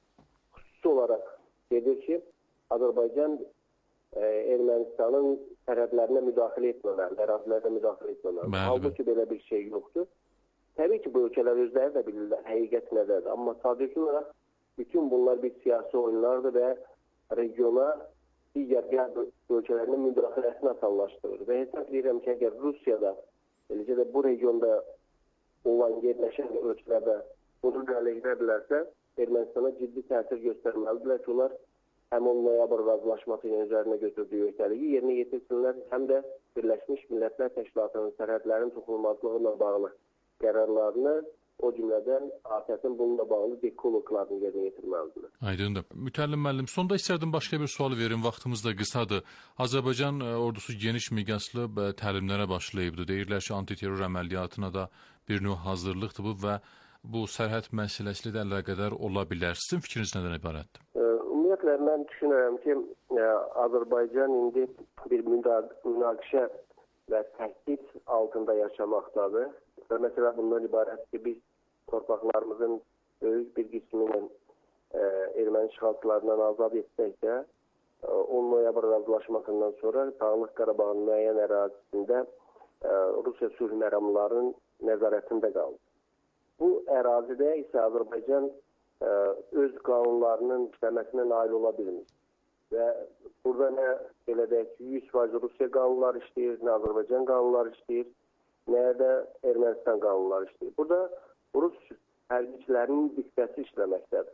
xüsusi olaraq gedir ki, Azərbaycan ə, Ermənistanın sərhədlərinə müdaxilə etməməlidir, ərazilərə müdaxilə etməməlidir. Halbuki belə bir şey yoxdur. Təbii ki, bu ölkələr özləri də bilirlər, həqiqət nədədir. Amma sadəcə olaraq bütün bunlar bir siyasi oyunlardır və regiona digər qərb ölkələrinin müdaxiləsini asanlaşdırır. Və hesab edirəm ki, əgər Rusiyada, eləcə də bu regionda olan yerləşən ölkələrdə bunu realizə bilərsə, Ermənistana ciddi təsir göstərməlidirlər ki, onlar həm on noyabr razılaşması ilə üzərinə götürdüyü öhdəliyi yerinə yetirsinlər, həm də Birləşmiş Millətlər Təşkilatının sərhədlərin toxunulmazlığı ilə bağlı qərarlarını, o cümlədən A T F-in bununla bağlı dekoloqlarını yerinə yetirməlidirlər. Aydındır. Mütəllim müəllim, sonda istərdim başqa bir sual verin, vaxtımız da qısadır. Azərbaycan ordusu geniş miqyaslı təlimlərə başlayıbdır. Deyirlər ki, antiterror əməliyyatına da bir növ hazırlıqdır bu və bu sərhəd məsələsi də əlaqədar ola bilər. Sizin fikriniz nədən ibarətdir? Ümumiyyətlə, mən düşünürəm ki, Azərbaycan indi bir münaqişə və təhdid altında yaşamaqdadır. Və məsələ bundan ibarət ki, biz torpaqlarımızın böyük bir qismini e, erməni işğalçılarından azad etsək də, on noyabr razılaşmasından sonra Dağlıq Qarabağın müəyyən ərazisində e, Rusiya sülh məramlarının nəzarətində qaldı. Bu ərazidə isə Azərbaycan e, öz qanunlarının işləməsinə nail ola bilmir. Və burada nə belə deyək ki, yüz faiz Rusiya qanunları işləyir, nə Azərbaycan qanunları işləyir, nə də Ermənistan qanunları işləyir. Burada Rus hərbiçilərinin diktəsi işləməkdədir.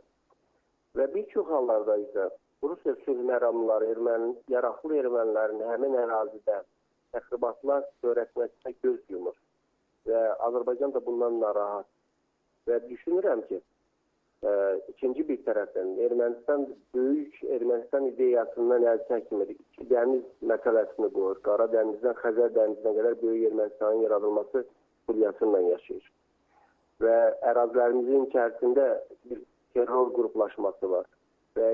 Və bir çox hallarda isə Rusiya sülh məramları erməni, yaraqlı ermənilərin həmin ərazidə təxribatlar törətməkdə göz yumur. Və Azərbaycan da bundan narahat. Və düşünürəm ki, e, ikinci bir tərəfdən Ermənistan böyük Ermənistan ideyasından əl çəkmir. İki dəniz məsələsini qoyur. Qara dənizdən Xəzər dənizinə qədər böyük Ermənistanın yaradılması furyasından yaşayır. Və ərazilərimizin içərisində bir terror qruplaşması var. Və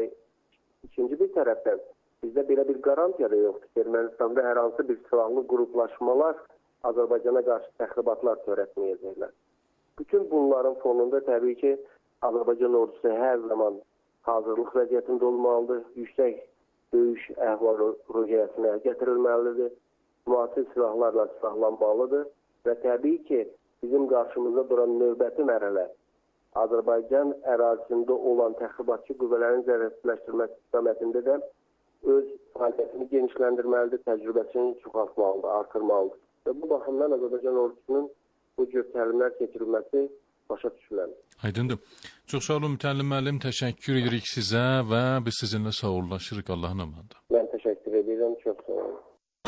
ikinci bir tərəfdən bizdə belə bir qarantiya da yoxdur ki, Ermənistanda hər hansı bir silahlı qruplaşmalar Azərbaycana qarşı təxribatlar törətməyəcəklər. Bütün bunların fonunda təbii ki, Azərbaycan ordusu hər zaman hazırlıq vəziyyətində olmalıdır, yüksək döyüş əhval-ruhiyyəsinə gətirilməlidir, müasir silahlarla silahlanmalıdır və təbii ki, bizim qarşımızda duran növbəti mərhələ Azərbaycan ərazisində olan təxribatçı qüvvələrin zərərsizləşdirməsi istiqamətində də öz fəaliyyətini genişləndirməlidir, təcrübəsini çoxaltmalıdır, artırmalıdır. Və bu baxımdan Azərbaycan ordusunun bu cür təlimlər keçirilməsi başa düşüləndir. Aydındır. Çox sağ olun mütəllim müəllim, təşəkkür edirik sizə və biz sizinlə sağollaşırıq Allahın amanında. Mən təşəkkür edirəm, çox sağ olun.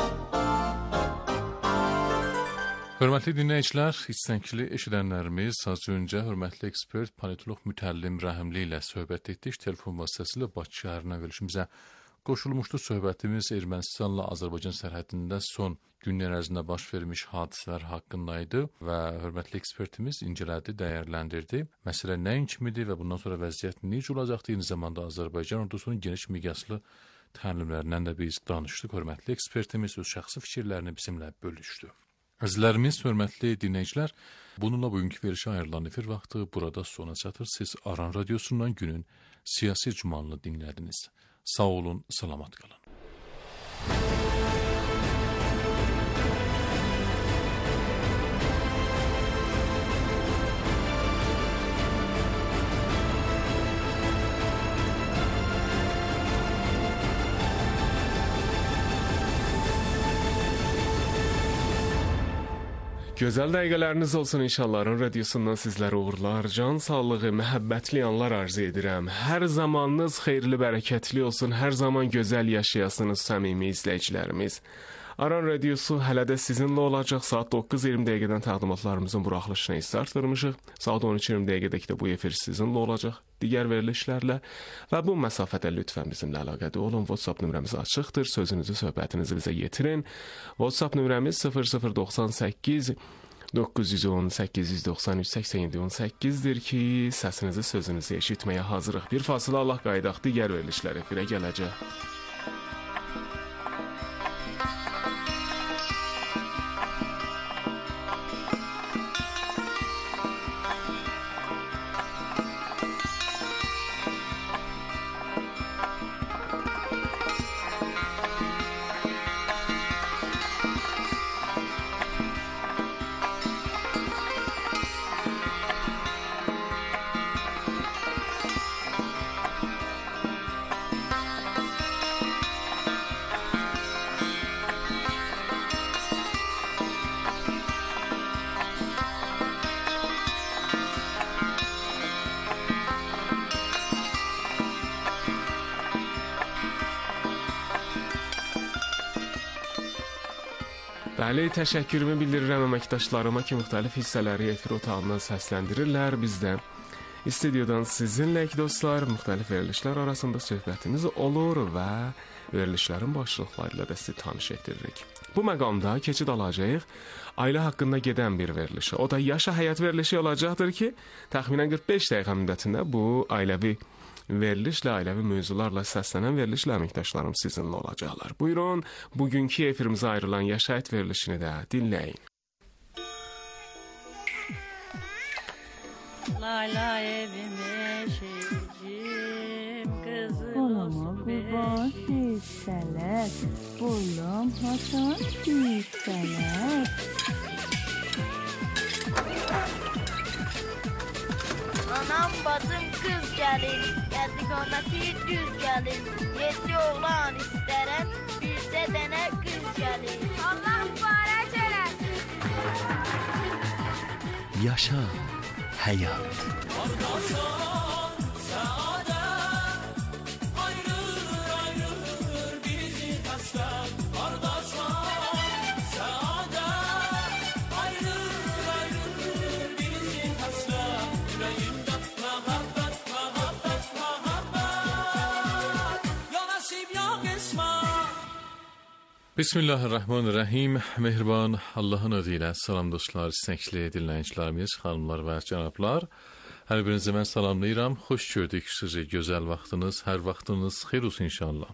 Hörmətli dinləyicilər, istənkili eşidənlərimiz az öncə hörmətli ekspert, politolog mütəllim Rəhimli ilə söhbət etdik. Telefon vasitəsilə Bakı şəhərinə verilişimizə qoşulmuşdu. Söhbətimiz Ermənistanla Azərbaycan sərhədində son günlər ərzində baş vermiş hadisələr haqqında idi və hörmətli ekspertimiz incələdi, dəyərləndirdi. Məsələ nəyin kimidir və bundan sonra vəziyyət necə olacaqdır? Eyni zamanda Azərbaycan ordusunun geniş miqyaslı təlimlərindən də biz danışdıq. Hörmətli ekspertimiz öz şəxsi fikirlərini bizimlə bölüşdü. Əzizlərimiz, hörmətli dinləyicilər, bununla bugünkü verilişə ayrılan efir vaxtı burada sona çatır. Siz Aran Radiosundan günün siyasi cumanını dinlədiniz. Sağ olun, salamat qalın. Gözəl dəqiqələriniz olsun inşallah. Aran Radiosundan sizlərə uğurlar, can sağlığı, məhəbbətli anlar arzu edirəm. Hər zamanınız xeyirli, bərəkətli olsun, hər zaman gözəl yaşayasınız səmimi izləyicilərimiz. Aran Radiosu hələ də sizinlə olacaq. Saat doqquz iyirmi dəqiqədən təqdimatlarımızın buraxılışına start vermişik. Saat on üç iyirmi dəqiqədəki də bu efir sizinlə olacaq digər verilişlərlə və bu məsafədə lütfən bizimlə əlaqədə olun. WhatsApp nömrəmiz açıqdır. Sözünüzü, söhbətinizi bizə yetirin. WhatsApp nömrəmiz sıfır sıfır doxsan səkkiz doqquz yüz on səkkiz yüz doxsan üç səksən yeddi on səkkizdir ki, səsinizi, sözünüzü eşitməyə hazırıq. Bir fasilə Allah qaydaq, digər verilişlər efirə gələcək. Bəli, təşəkkürümü bildirirəm əməkdaşlarıma ki, müxtəlif hissələri efir otağından səsləndirirlər. Biz də istudiodan sizinləyik dostlar, müxtəlif verilişlər arasında söhbətimiz olur və verilişlərin başlıqları ilə də sizi tanış etdiririk. Bu məqamda keçid alacağıq ailə haqqında gedən bir verilişi. O da Yaşa Həyat verilişi olacaqdır ki, təxminən qırx beş dəqiqə müddətində bu ailəvi verilişlə, ailəvi mövzularla səslənən verilişlə əməkdaşlarım sizinlə olacaqlar. Buyurun, bugünkü efirimizə ayrılan Yaşa Həyat verilişini də dinləyin. Lay lay evime şeycim kızım Olama kurban hissələr, boylam hasan hissələr. Anam bacım kız gəlir, gəzdiqaməti düz gəlir. Yedi oğlan istərəm, bircə dənə qız gəlir. Allah mübarək eləsin. Yaşa Həyat. Bismillahirrahmanirrahim. Mehriban Allahın adı ilə salam dostlar, istəkli dinləyicilərimiz, xanımlar və cənablar. Hər birinizə mən salamlayıram. Xoş gördük sizi. Gözəl vaxtınız, hər vaxtınız xeyir olsun inşallah.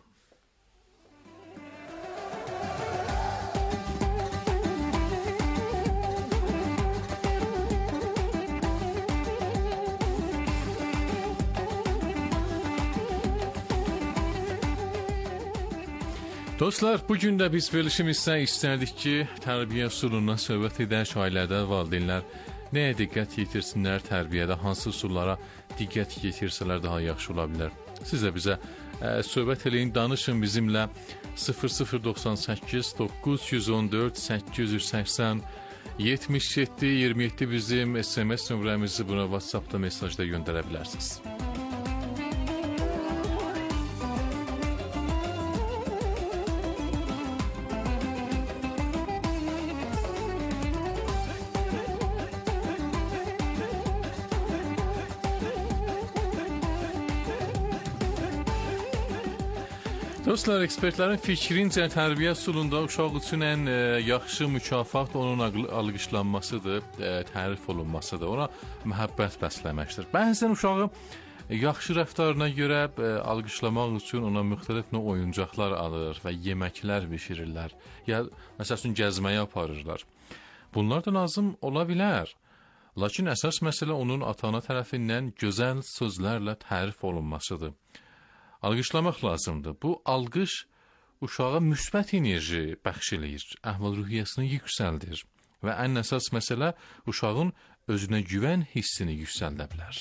Dostlar, bugün də biz verilişimizdə istərdik ki, tərbiyə üsulundan söhbət edək, ailədə valideynlər nəyə diqqət yetirsinlər, tərbiyədə hansı üsullara diqqət yetirsələr daha yaxşı ola bilər. Siz də bizə ə, söhbət eləyin, danışın bizimlə sıfır sıfır doxsan səkkiz doqquz yüz on dörd səkkiz yüz səksən yetmiş yeddi iyirmi yeddi bizim S M S nömrəmizi buna WhatsApp-da mesajda göndərə bilərsiniz. Dostlar, ekspertlərin fikrincə tərbiyə üsulunda uşaq üçün ən e, yaxşı mükafat onun alqışlanmasıdır, e, tərif olunmasıdır, ona məhəbbət bəsləməkdir. Bəzən uşağı yaxşı rəftarına görə e, alqışlamaq üçün ona müxtəlif növ oyuncaqlar alır və yeməklər bişirirlər, ya məsəl üçün gəzməyə aparırlar. Bunlar da lazım ola bilər. Lakin əsas məsələ onun ata-ana tərəfindən gözəl sözlərlə tərif olunmasıdır. Alqışlamaq lazımdır. Bu alqış uşağa müsbət enerji bəxş eləyir, əhval-ruhiyyəsini yüksəldir və ən əsas məsələ uşağın özünə güvən hissini yüksəldə bilər.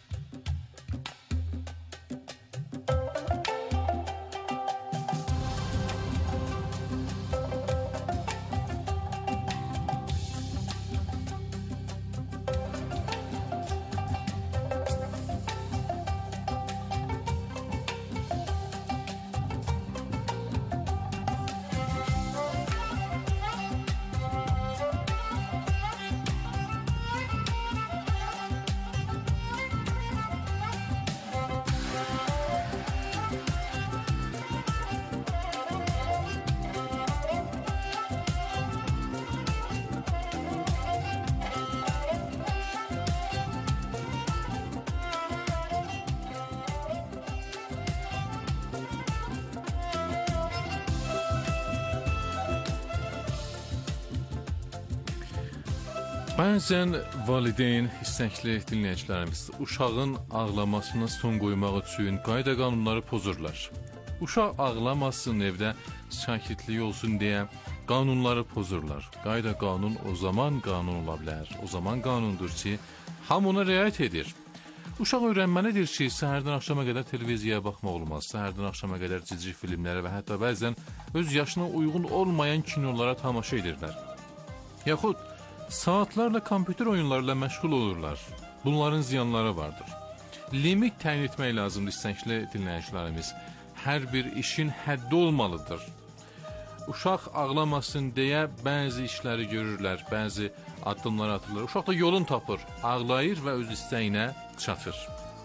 Bəzən valideyn, istəkli dinləyicilərimiz uşağın ağlamasına son qoymaq üçün qayda qanunları pozurlar. Uşaq ağlamasın, evdə sakitlik olsun deyə qanunları pozurlar. Qayda qanun o zaman qanun ola bilər. O zaman qanundur ki, hamı ona riayət edir. Uşaq öyrənməlidir ki, səhərdən axşama qədər televiziyaya baxmaq olmaz. Səhərdən axşama qədər cici filmlərə və hətta bəzən öz yaşına uyğun olmayan kinolara tamaşa edirlər. Yaxud saatlarla kompüter oyunlarla məşğul olurlar. Bunların ziyanları vardır. Limit təyin etmək lazımdır istəkli dinləyicilərimiz. Hər bir işin həddi olmalıdır. uşaq ağlamasın deyə bəzi işləri görürlər, bəzi addımlar atırlar. Uşaq da yolun tapır, ağlayır və öz istəyinə çatır.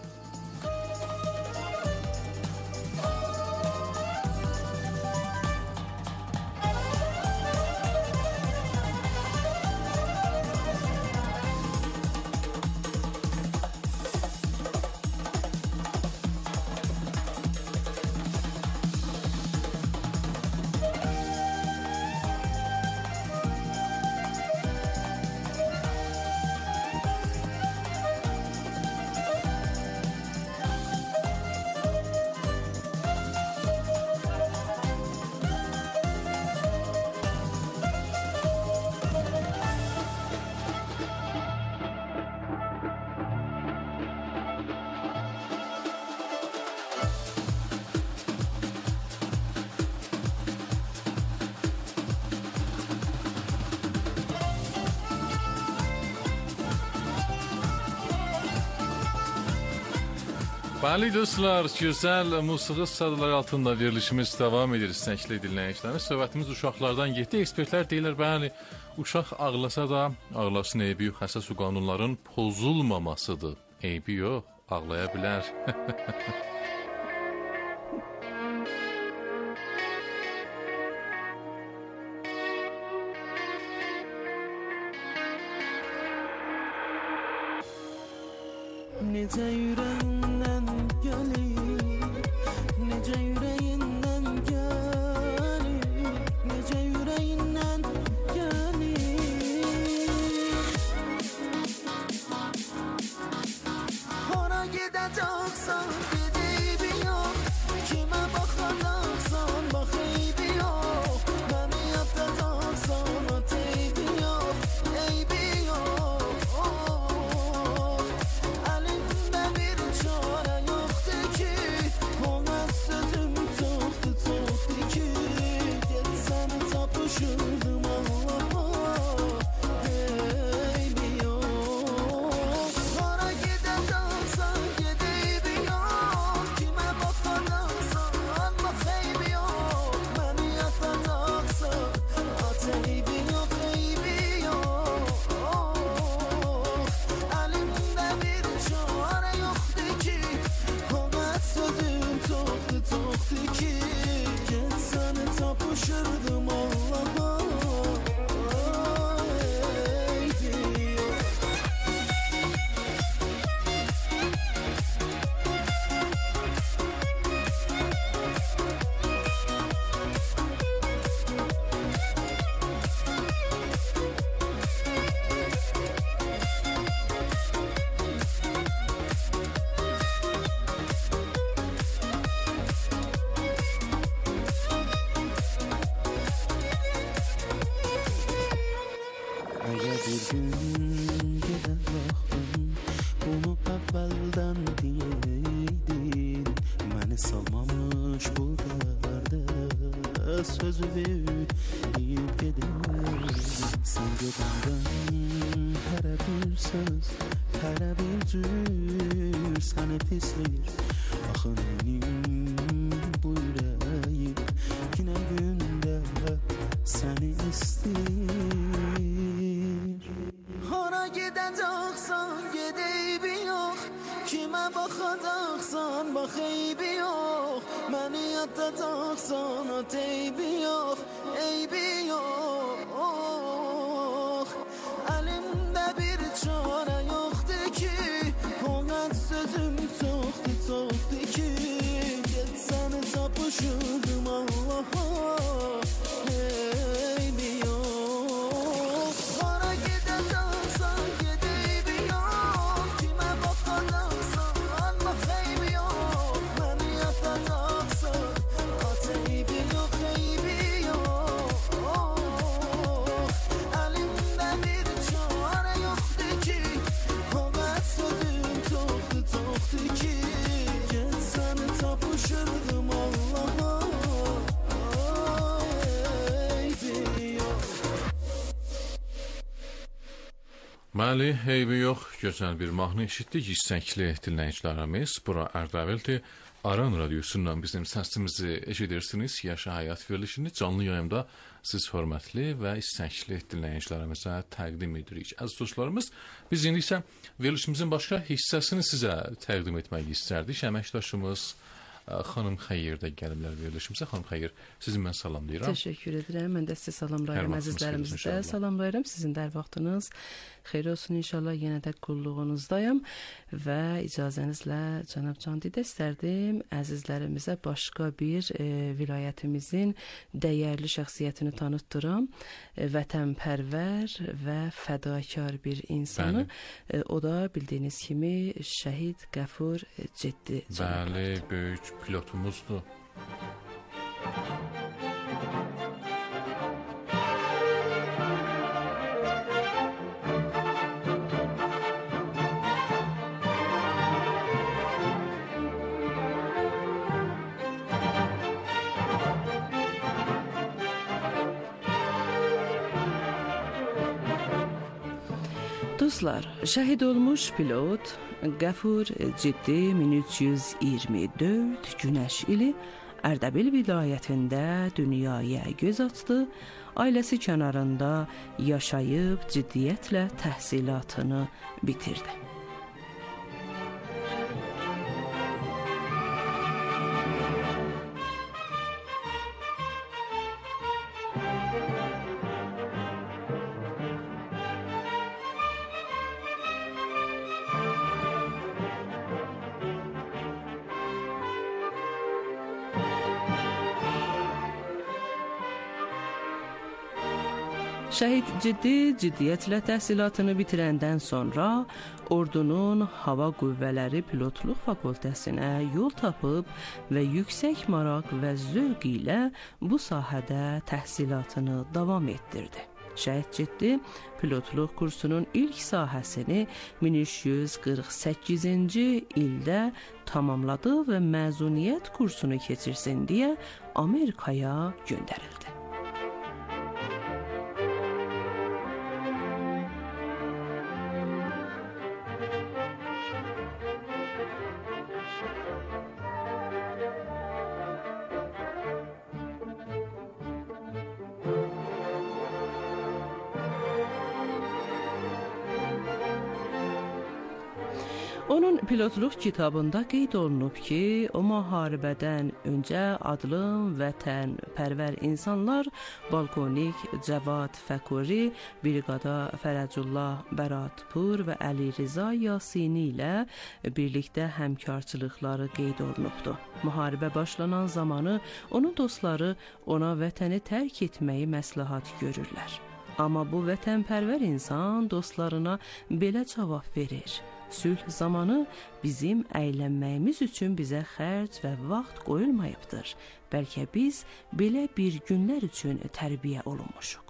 Bəli dostlar, gözəl musiqi sədaları altında verilişimiz davam edir istəkli dinləyicilərimiz. Söhbətimiz uşaqlardan getdi. Ekspertlər deyirlər, bəli, uşaq ağlasa da, ağlasın eybi yox, əsas o qanunların pozulmamasıdır. Eybi yox, ağlaya bilər. Necə ürəyindən gəlir, necə ürəyindən gəlir, necə ürəyindən gəlir. Hara gedəcəksən, get eybi yox, kimə baxacaqsan, bax eybi yox, məni yatacaqsan, at eybi yox, eybi yox. Bəli, eybi yox, gözəl bir mahnı eşitdik. İstəkli dinləyicilərimiz, bura Ərdəbildir. Aran Radyosu'ndan bizim səsimizi eşidirsiniz. Yaşa Həyat verilişini canlı yayımda siz hörmətli və istəkli dinləyicilərimizə təqdim edirik. Əziz dostlarımız, biz indi isə verilişimizin başqa hissəsini sizə təqdim etmək istərdik. Əməkdaşımız xanım Xeyir də gəliblər verilişimizə. Xanım Xeyir, sizi mən salamlayıram. Təşəkkür edirəm. Mən də sizi salamlayıram, əzizlərimizi də salamlayıram. Sizin də hər vaxtınız xeyir olsun inşallah. Yenə də qulluğunuzdayım və icazənizlə cənab Candidə istərdim əzizlərimizə başqa bir e, vilayətimizin dəyərli şəxsiyyətini tanıtdıram. E, vətənpərvər və fədakar bir insanı. E, o da bildiyiniz kimi Şəhid Qəfur Ciddi. Bəli, böyük pilotumuzdur. Dostlar, şəhid olmuş pilot Qəfur Ciddi min üç yüz iyirmi dörd Günəş ili Ərdəbil vilayətində dünyaya göz açdı. Ailəsi kənarında yaşayıb ciddiyyətlə təhsilatını bitirdi. Şəhid Ciddi ciddiyyətlə təhsilatını bitirəndən sonra ordunun hava qüvvələri pilotluq fakültəsinə yol tapıb və yüksək maraq və zövq ilə bu sahədə təhsilatını davam etdirdi. Şəhid Ciddi pilotluq kursunun ilk sahəsini min üç yüz qırx səkkizinci ildə tamamladı və məzuniyyət kursunu keçirsin deyə Amerikaya göndərildi. Onun pilotluq kitabında qeyd olunub ki, o müharibədən öncə adlı vətənpərvər insanlar Balkonik Cəvad Fəkuri, Briqada Fərəcullah Bəratpur və Əli Rıza Yasini ilə birlikdə həmkarçılıqları qeyd olunubdur. Müharibə başlanan zamanı onun dostları ona vətəni tərk etməyi məsləhət görürlər. Amma bu vətənpərvər insan dostlarına belə cavab verir: sülh zamanı bizim əylənməyimiz üçün bizə xərc və vaxt qoyulmayıbdır. Bəlkə biz belə bir günlər üçün tərbiyə olunmuşuq.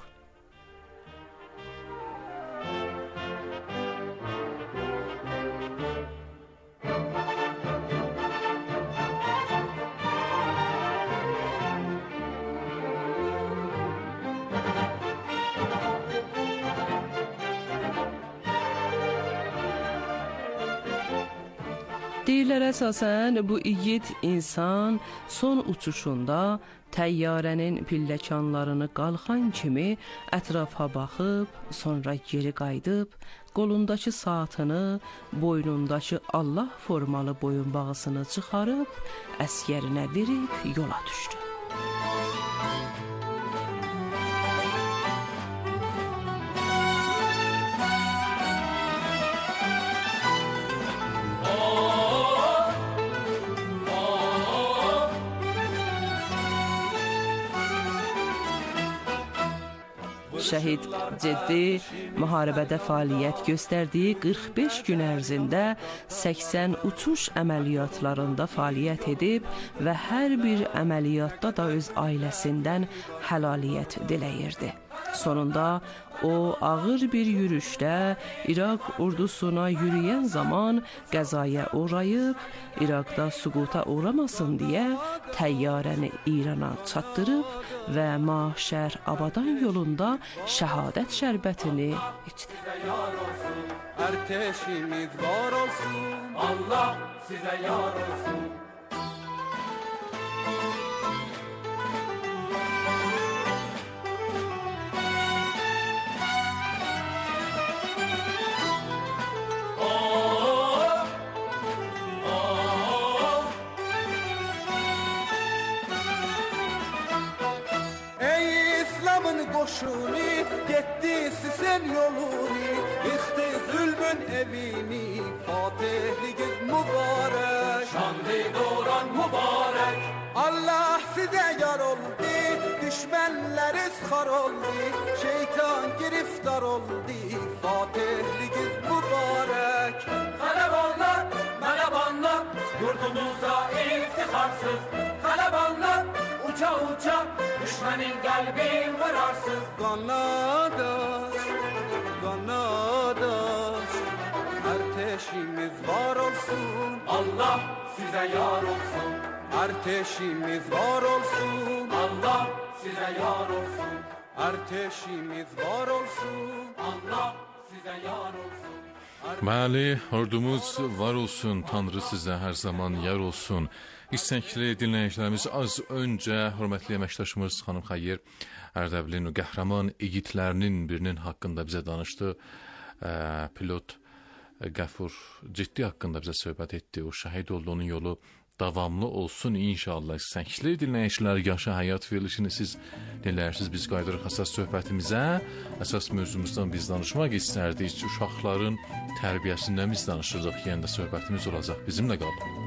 Deyirlər əsasən bu igid insan son uçuşunda təyyarənin pilləkanlarını qalxan kimi ətrafa baxıb, sonra geri qayıdıb, qolundakı saatını, boynundakı Allah formalı boyunbağısını çıxarıb, əskərinə verib yola düşdü. Şəhid Ciddi müharibədə fəaliyyət göstərdiyi qırx beş gün ərzində səksən uçuş əməliyyatlarında fəaliyyət edib və hər bir əməliyyatda da öz ailəsindən həlaliyyət diləyirdi. Sonunda o ağır bir yürüşdə İraq ordusuna yürüyən zaman qəzaya uğrayıb, İraqda süquta uğramasın deyə təyyarəni İrana çatdırıb və Mahşər Abadan yolunda şəhadət şərbətini içdi. Ərtəşimiz var olsun, Allah sizə yar olsun. qoşuni getdi sizin yoluni yıxdı zülmün evini Fatihliğiniz mübarek şanlı doğran mübarek Allah size yar oldu düşmanlarınız xar oldu şeytan giriftar oldu Fatihliğiniz mübarek Xalabanlar melabanlar yurdumuza iftiharsız Xalabanlar uça uça düşmanın kalbi vurarsız Qanadaş Qanadaş Erteşimiz var olsun Allah size yar olsun Erteşimiz var olsun Allah size yar olsun Erteşimiz var olsun Allah size yar olsun Bəli, ordumuz var olsun, Tanrı sizə hər zaman yar olsun. İstəkli dinləyicilərimiz az öncə hörmətli əməkdaşımız xanım Xəyyir Ərdəbilin o qəhrəman igidlərinin birinin haqqında bizə danışdı. Ə, pilot Qəfur Ciddi haqqında bizə söhbət etdi. O şəhid olduğunun yolu davamlı olsun inşallah. İstəkli dinləyicilər, Yaşa Həyat verilişini siz dinləyirsiniz. Biz qayıdırıq əsas söhbətimizə. Əsas mövzumuzdan biz danışmaq istərdik. Uşaqların tərbiyəsindən biz danışırıq. Yəni də söhbətimiz olacaq. Bizimlə qalın.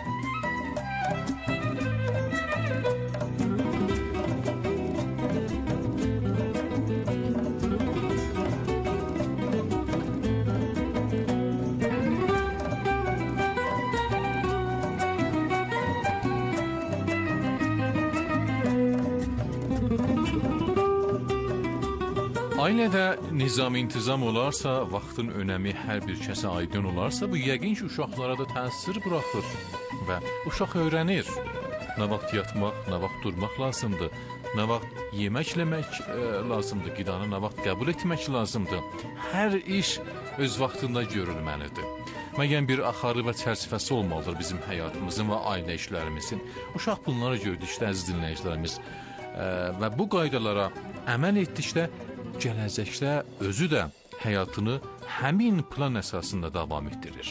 Ailədə nizam-intizam olarsa, vaxtın önəmi hər bir kəsə aydın olarsa, bu yəqin ki, uşaqlara da təsir buraxır və uşaq öyrənir. Nə vaxt yatmaq, nə vaxt durmaq lazımdır, nə vaxt yeməkləmək e, lazımdır, qidanı nə vaxt qəbul etmək lazımdır. Hər iş öz vaxtında görülməlidir. Müəyyən bir axarı və çərçivəsi olmalıdır bizim həyatımızın və ailə işlərimizin. Uşaq bunlara gördükdə, əziz dinləyicilərimiz, e, və bu qaydalara əməl etdikdə, gələcəkdə özü də həyatını həmin plan əsasında davam etdirir.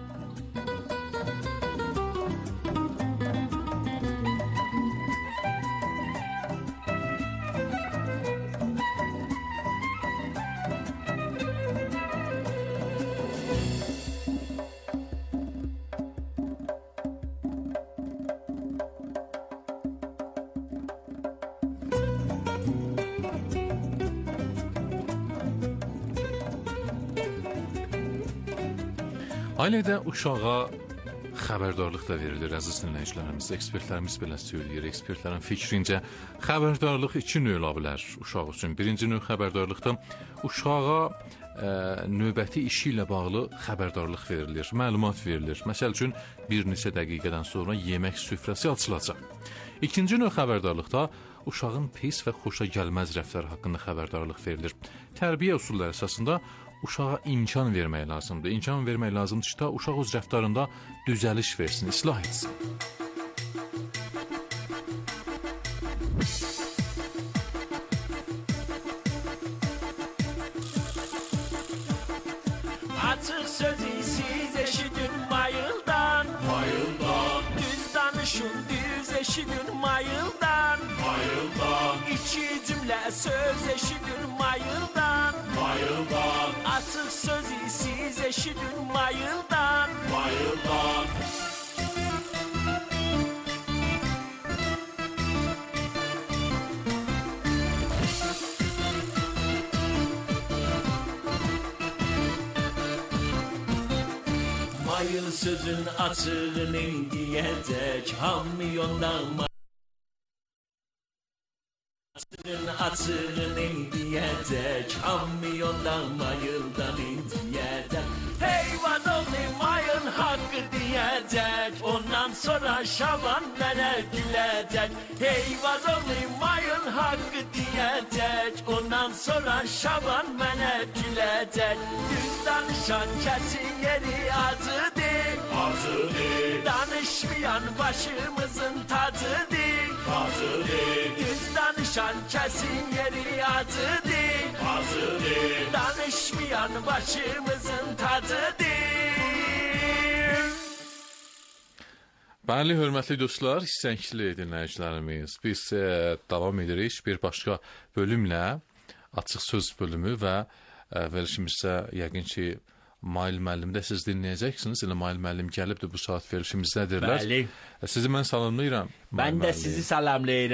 Ailədə uşağa xəbərdarlıq da verilir, əziz dinləyicilərimiz. Ekspertlərimiz belə söyləyir. Ekspertlərin fikrincə xəbərdarlıq iki növ ola bilər uşaq üçün. Birinci növ xəbərdarlıqda uşağa ə, növbəti işi ilə bağlı xəbərdarlıq verilir, məlumat verilir. Məsəl üçün, bir neçə dəqiqədən sonra yemək süfrəsi açılacaq. İkinci növ xəbərdarlıqda uşağın pis və xoşa gəlməz rəftar haqqında xəbərdarlıq verilir. Tərbiyə üsulları əsasında uşağa imkan vermək lazımdır. İmkan vermək lazımdır ki, uşaq öz rəftarında düzəliş versin, islah etsin. Açıq sözü siz eşidin mayıldan, mayıldan. Düz danışın, düz eşidin mayıldan, mayıldan. İki cümlə söz eşidin mayıldan, mayıldan. Açıq sözü siz eşidin mayıldan, mayıldan. Mayıl sözün açığını diyecek, hamyondan açığını diyecek, hamyondan mayıldan inciyecek. Heyvan oğlu mayın hakkı diyecek, ondan sonra Şaban mənə gülecek. Heyvan oğlu mayın hakkı diyecek, ondan sonra Şaban mənə gülecek. Düz danışan kesin yeri acıdır, acıdır. Danışmayan başımızın tacıdır, tacıdır. Düz danışan kesin yeri acıdır, acıdır. Danışmayan başımızın tacıdır. Bəli, hörmətli dostlar, istəkli dinləyicilərimiz, biz e, davam edirik bir başqa bölümlə. açıq söz bölümü və ə, verilişimizdə yəqin ki Mail müəllim də siz dinləyəcəksiniz. Elə Mail müəllim gəlibdir bu saat verilişimizdədirlər. Bəli. Sizi mən salamlayıram. Mən də sizi salamlayıram.